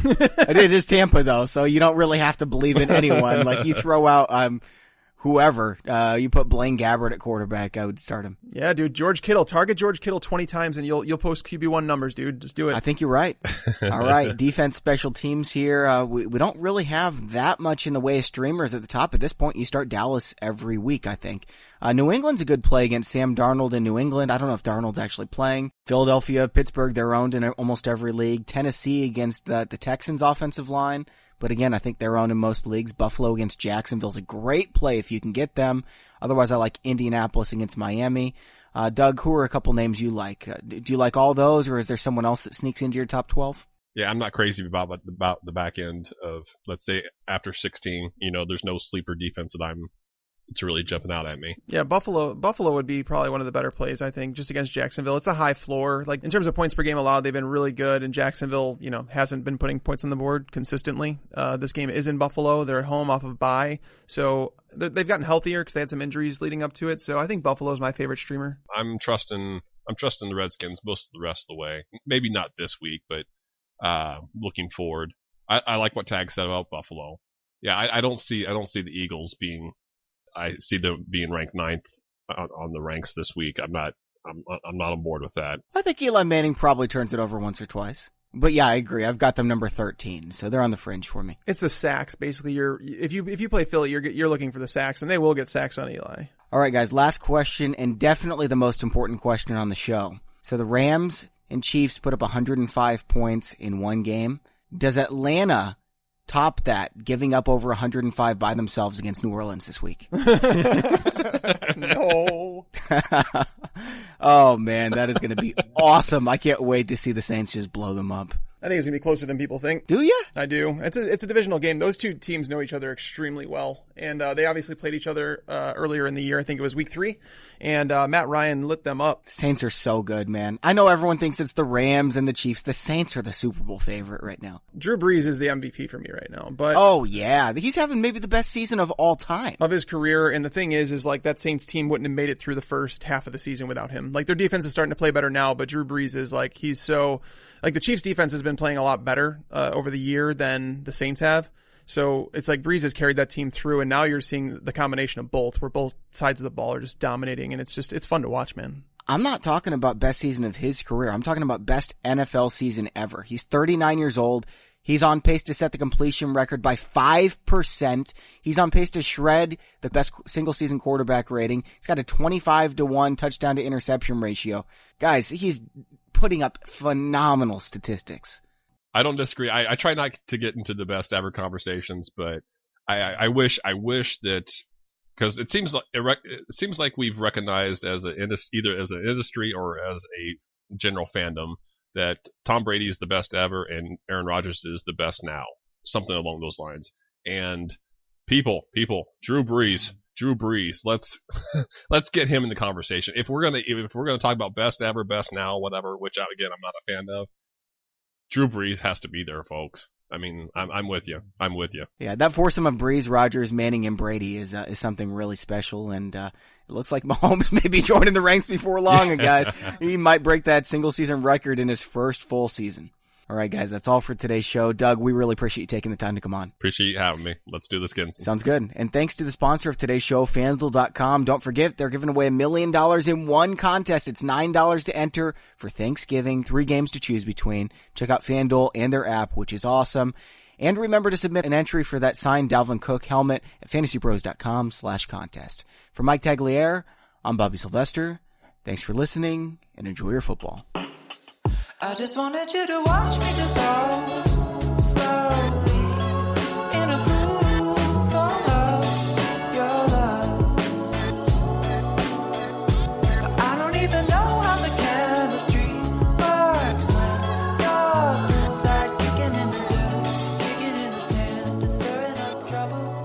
It is Tampa, though, so you don't really have to believe in anyone. Like, you throw out whoever, you put Blaine Gabbert at quarterback, I would start him. Yeah, dude, George Kittle. Target George Kittle 20 times and you'll post QB1 numbers, dude. Just do it. I think you're right. All right, defense, special teams here. We don't really have that much in the way of streamers at the top. At this point, you start Dallas every week, I think. New England's a good play against Sam Darnold in New England. I don't know if Darnold's actually playing. Philadelphia, Pittsburgh, they're owned in almost every league. Tennessee against the Texans offensive line. But again, I think they're owned in most leagues. Buffalo against Jacksonville's a great play if you can get them. Otherwise, I like Indianapolis against Miami. Doug, who are a couple names you like? Do you like all those, or is there someone else that sneaks into your top 12? Yeah, I'm not crazy about the back end of, let's say, after 16. There's no sleeper defense that I'm really jumping out at me. Yeah, Buffalo would be probably one of the better plays, I think, just against Jacksonville. It's a high floor. Like, in terms of points per game allowed, they've been really good, and Jacksonville, hasn't been putting points on the board consistently. This game is in Buffalo. They're at home off of bye, so they've gotten healthier because they had some injuries leading up to it. So I think Buffalo is my favorite streamer. I'm trusting the Redskins most of the rest of the way. Maybe not this week, but looking forward. I like what Tag said about Buffalo. Yeah, I don't see the Eagles being. I see them being ranked 9th on the ranks this week. I'm not on board with that. I think Eli Manning probably turns it over once or twice. But yeah, I agree. I've got them number 13, so they're on the fringe for me. It's the sacks, basically. If you play Philly, you're looking for the sacks, and they will get sacks on Eli. All right, guys, last question, and definitely the most important question on the show. So the Rams and Chiefs put up 105 points in one game. Does Atlanta top that, giving up over 105 by themselves against New Orleans this week? No. Oh, man, that is going to be awesome. I can't wait to see the Saints just blow them up. I think it's going to be closer than people think. Do you? I do. It's a divisional game. Those two teams know each other extremely well. And they obviously played each other earlier in the year. I think it was week 3. And Matt Ryan lit them up. The Saints are so good, man. I know everyone thinks it's the Rams and the Chiefs. The Saints are the Super Bowl favorite right now. Drew Brees is the MVP for me right now. But oh, yeah. He's having maybe the best season of all time. Of his career. And the thing is like that Saints team wouldn't have made it through the first half of the season without him. Like, their defense is starting to play better now, but Drew Brees is like, he's so... Like, the Chiefs defense has been playing a lot better over the year than the Saints have. So it's like Brees has carried that team through, and now you're seeing the combination of both, where both sides of the ball are just dominating, and it's fun to watch, man. I'm not talking about best season of his career. I'm talking about best NFL season ever. He's 39 years old. He's on pace to set the completion record by 5%. He's on pace to shred the best single season quarterback rating. He's got a 25-1 touchdown to interception ratio. Guys, he's putting up phenomenal statistics. I don't disagree. I try not to get into the best ever conversations, but I wish that, because it seems like we've recognized either as an industry or as a general fandom that Tom Brady is the best ever and Aaron Rodgers is the best now, something along those lines. And people, Drew Brees, let's get him in the conversation. If we're gonna talk about best ever, best now, whatever, which again I'm not a fan of, Drew Brees has to be there, folks. I mean, I'm with you. Yeah, that foursome of Brees, Rodgers, Manning, and Brady is something really special, and it looks like Mahomes may be joining the ranks before long, and guys, he might break that single season record in his first full season. All right, guys, that's all for today's show. Doug, we really appreciate you taking the time to come on. Appreciate you having me. Let's do this again. Sounds good. And thanks to the sponsor of today's show, FanDuel.com. Don't forget, they're giving away $1 million in one contest. It's $9 to enter for Thanksgiving, 3 games to choose between. Check out FanDuel and their app, which is awesome. And remember to submit an entry for that signed Dalvin Cook helmet at fantasypros.com/contest. For Mike Tagliere, I'm Bobby Sylvester. Thanks for listening and enjoy your football. I just wanted you to watch me dissolve slowly in a groove of your love. But I don't even know how the chemistry works when your bullseye kicking in the dirt, kicking in the sand and stirring up trouble.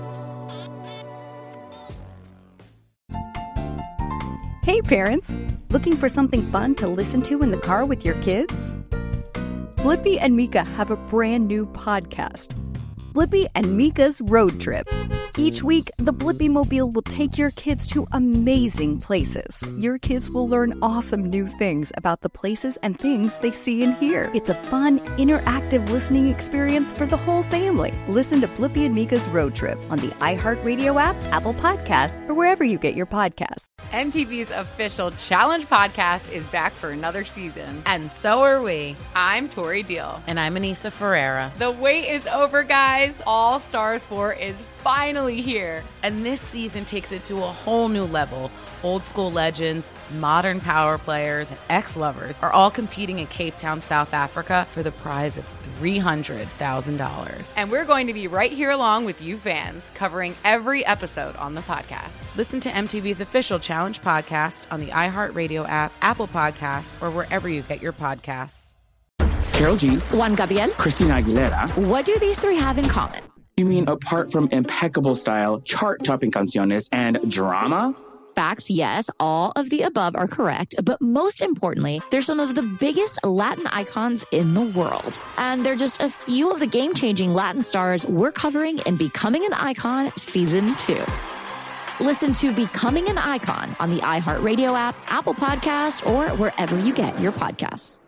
Hey parents, looking for something fun to listen to in the car with your kids? Blippi and Mika have a brand new podcast, Blippi and Mika's Road Trip. Each week, the Blippi Mobile will take your kids to amazing places. Your kids will learn awesome new things about the places and things they see and hear. It's a fun, interactive listening experience for the whole family. Listen to Blippi and Mika's Road Trip on the iHeartRadio app, Apple Podcasts, or wherever you get your podcasts. MTV's official Challenge podcast is back for another season. And so are we. I'm Tori Deal. And I'm Anissa Ferreira. The wait is over, guys. All Stars 4 is finally here. And this season takes it to a whole new level. Old school legends, modern power players, and ex-lovers are all competing in Cape Town, South Africa for the prize of $300,000. And we're going to be right here along with you fans, covering every episode on the podcast. Listen to MTV's official Challenge podcast on the iHeartRadio app, Apple Podcasts, or wherever you get your podcasts. Karol G, Juan Gabriel, Christina Aguilera. What do these 3 have in common? You mean apart from impeccable style, chart-topping canciones, and drama? Facts, yes, all of the above are correct, but most importantly, they're some of the biggest Latin icons in the world. And they're just a few of the game-changing Latin stars we're covering in Becoming an Icon Season 2. Listen to Becoming an Icon on the iHeartRadio app, Apple Podcasts, or wherever you get your podcasts.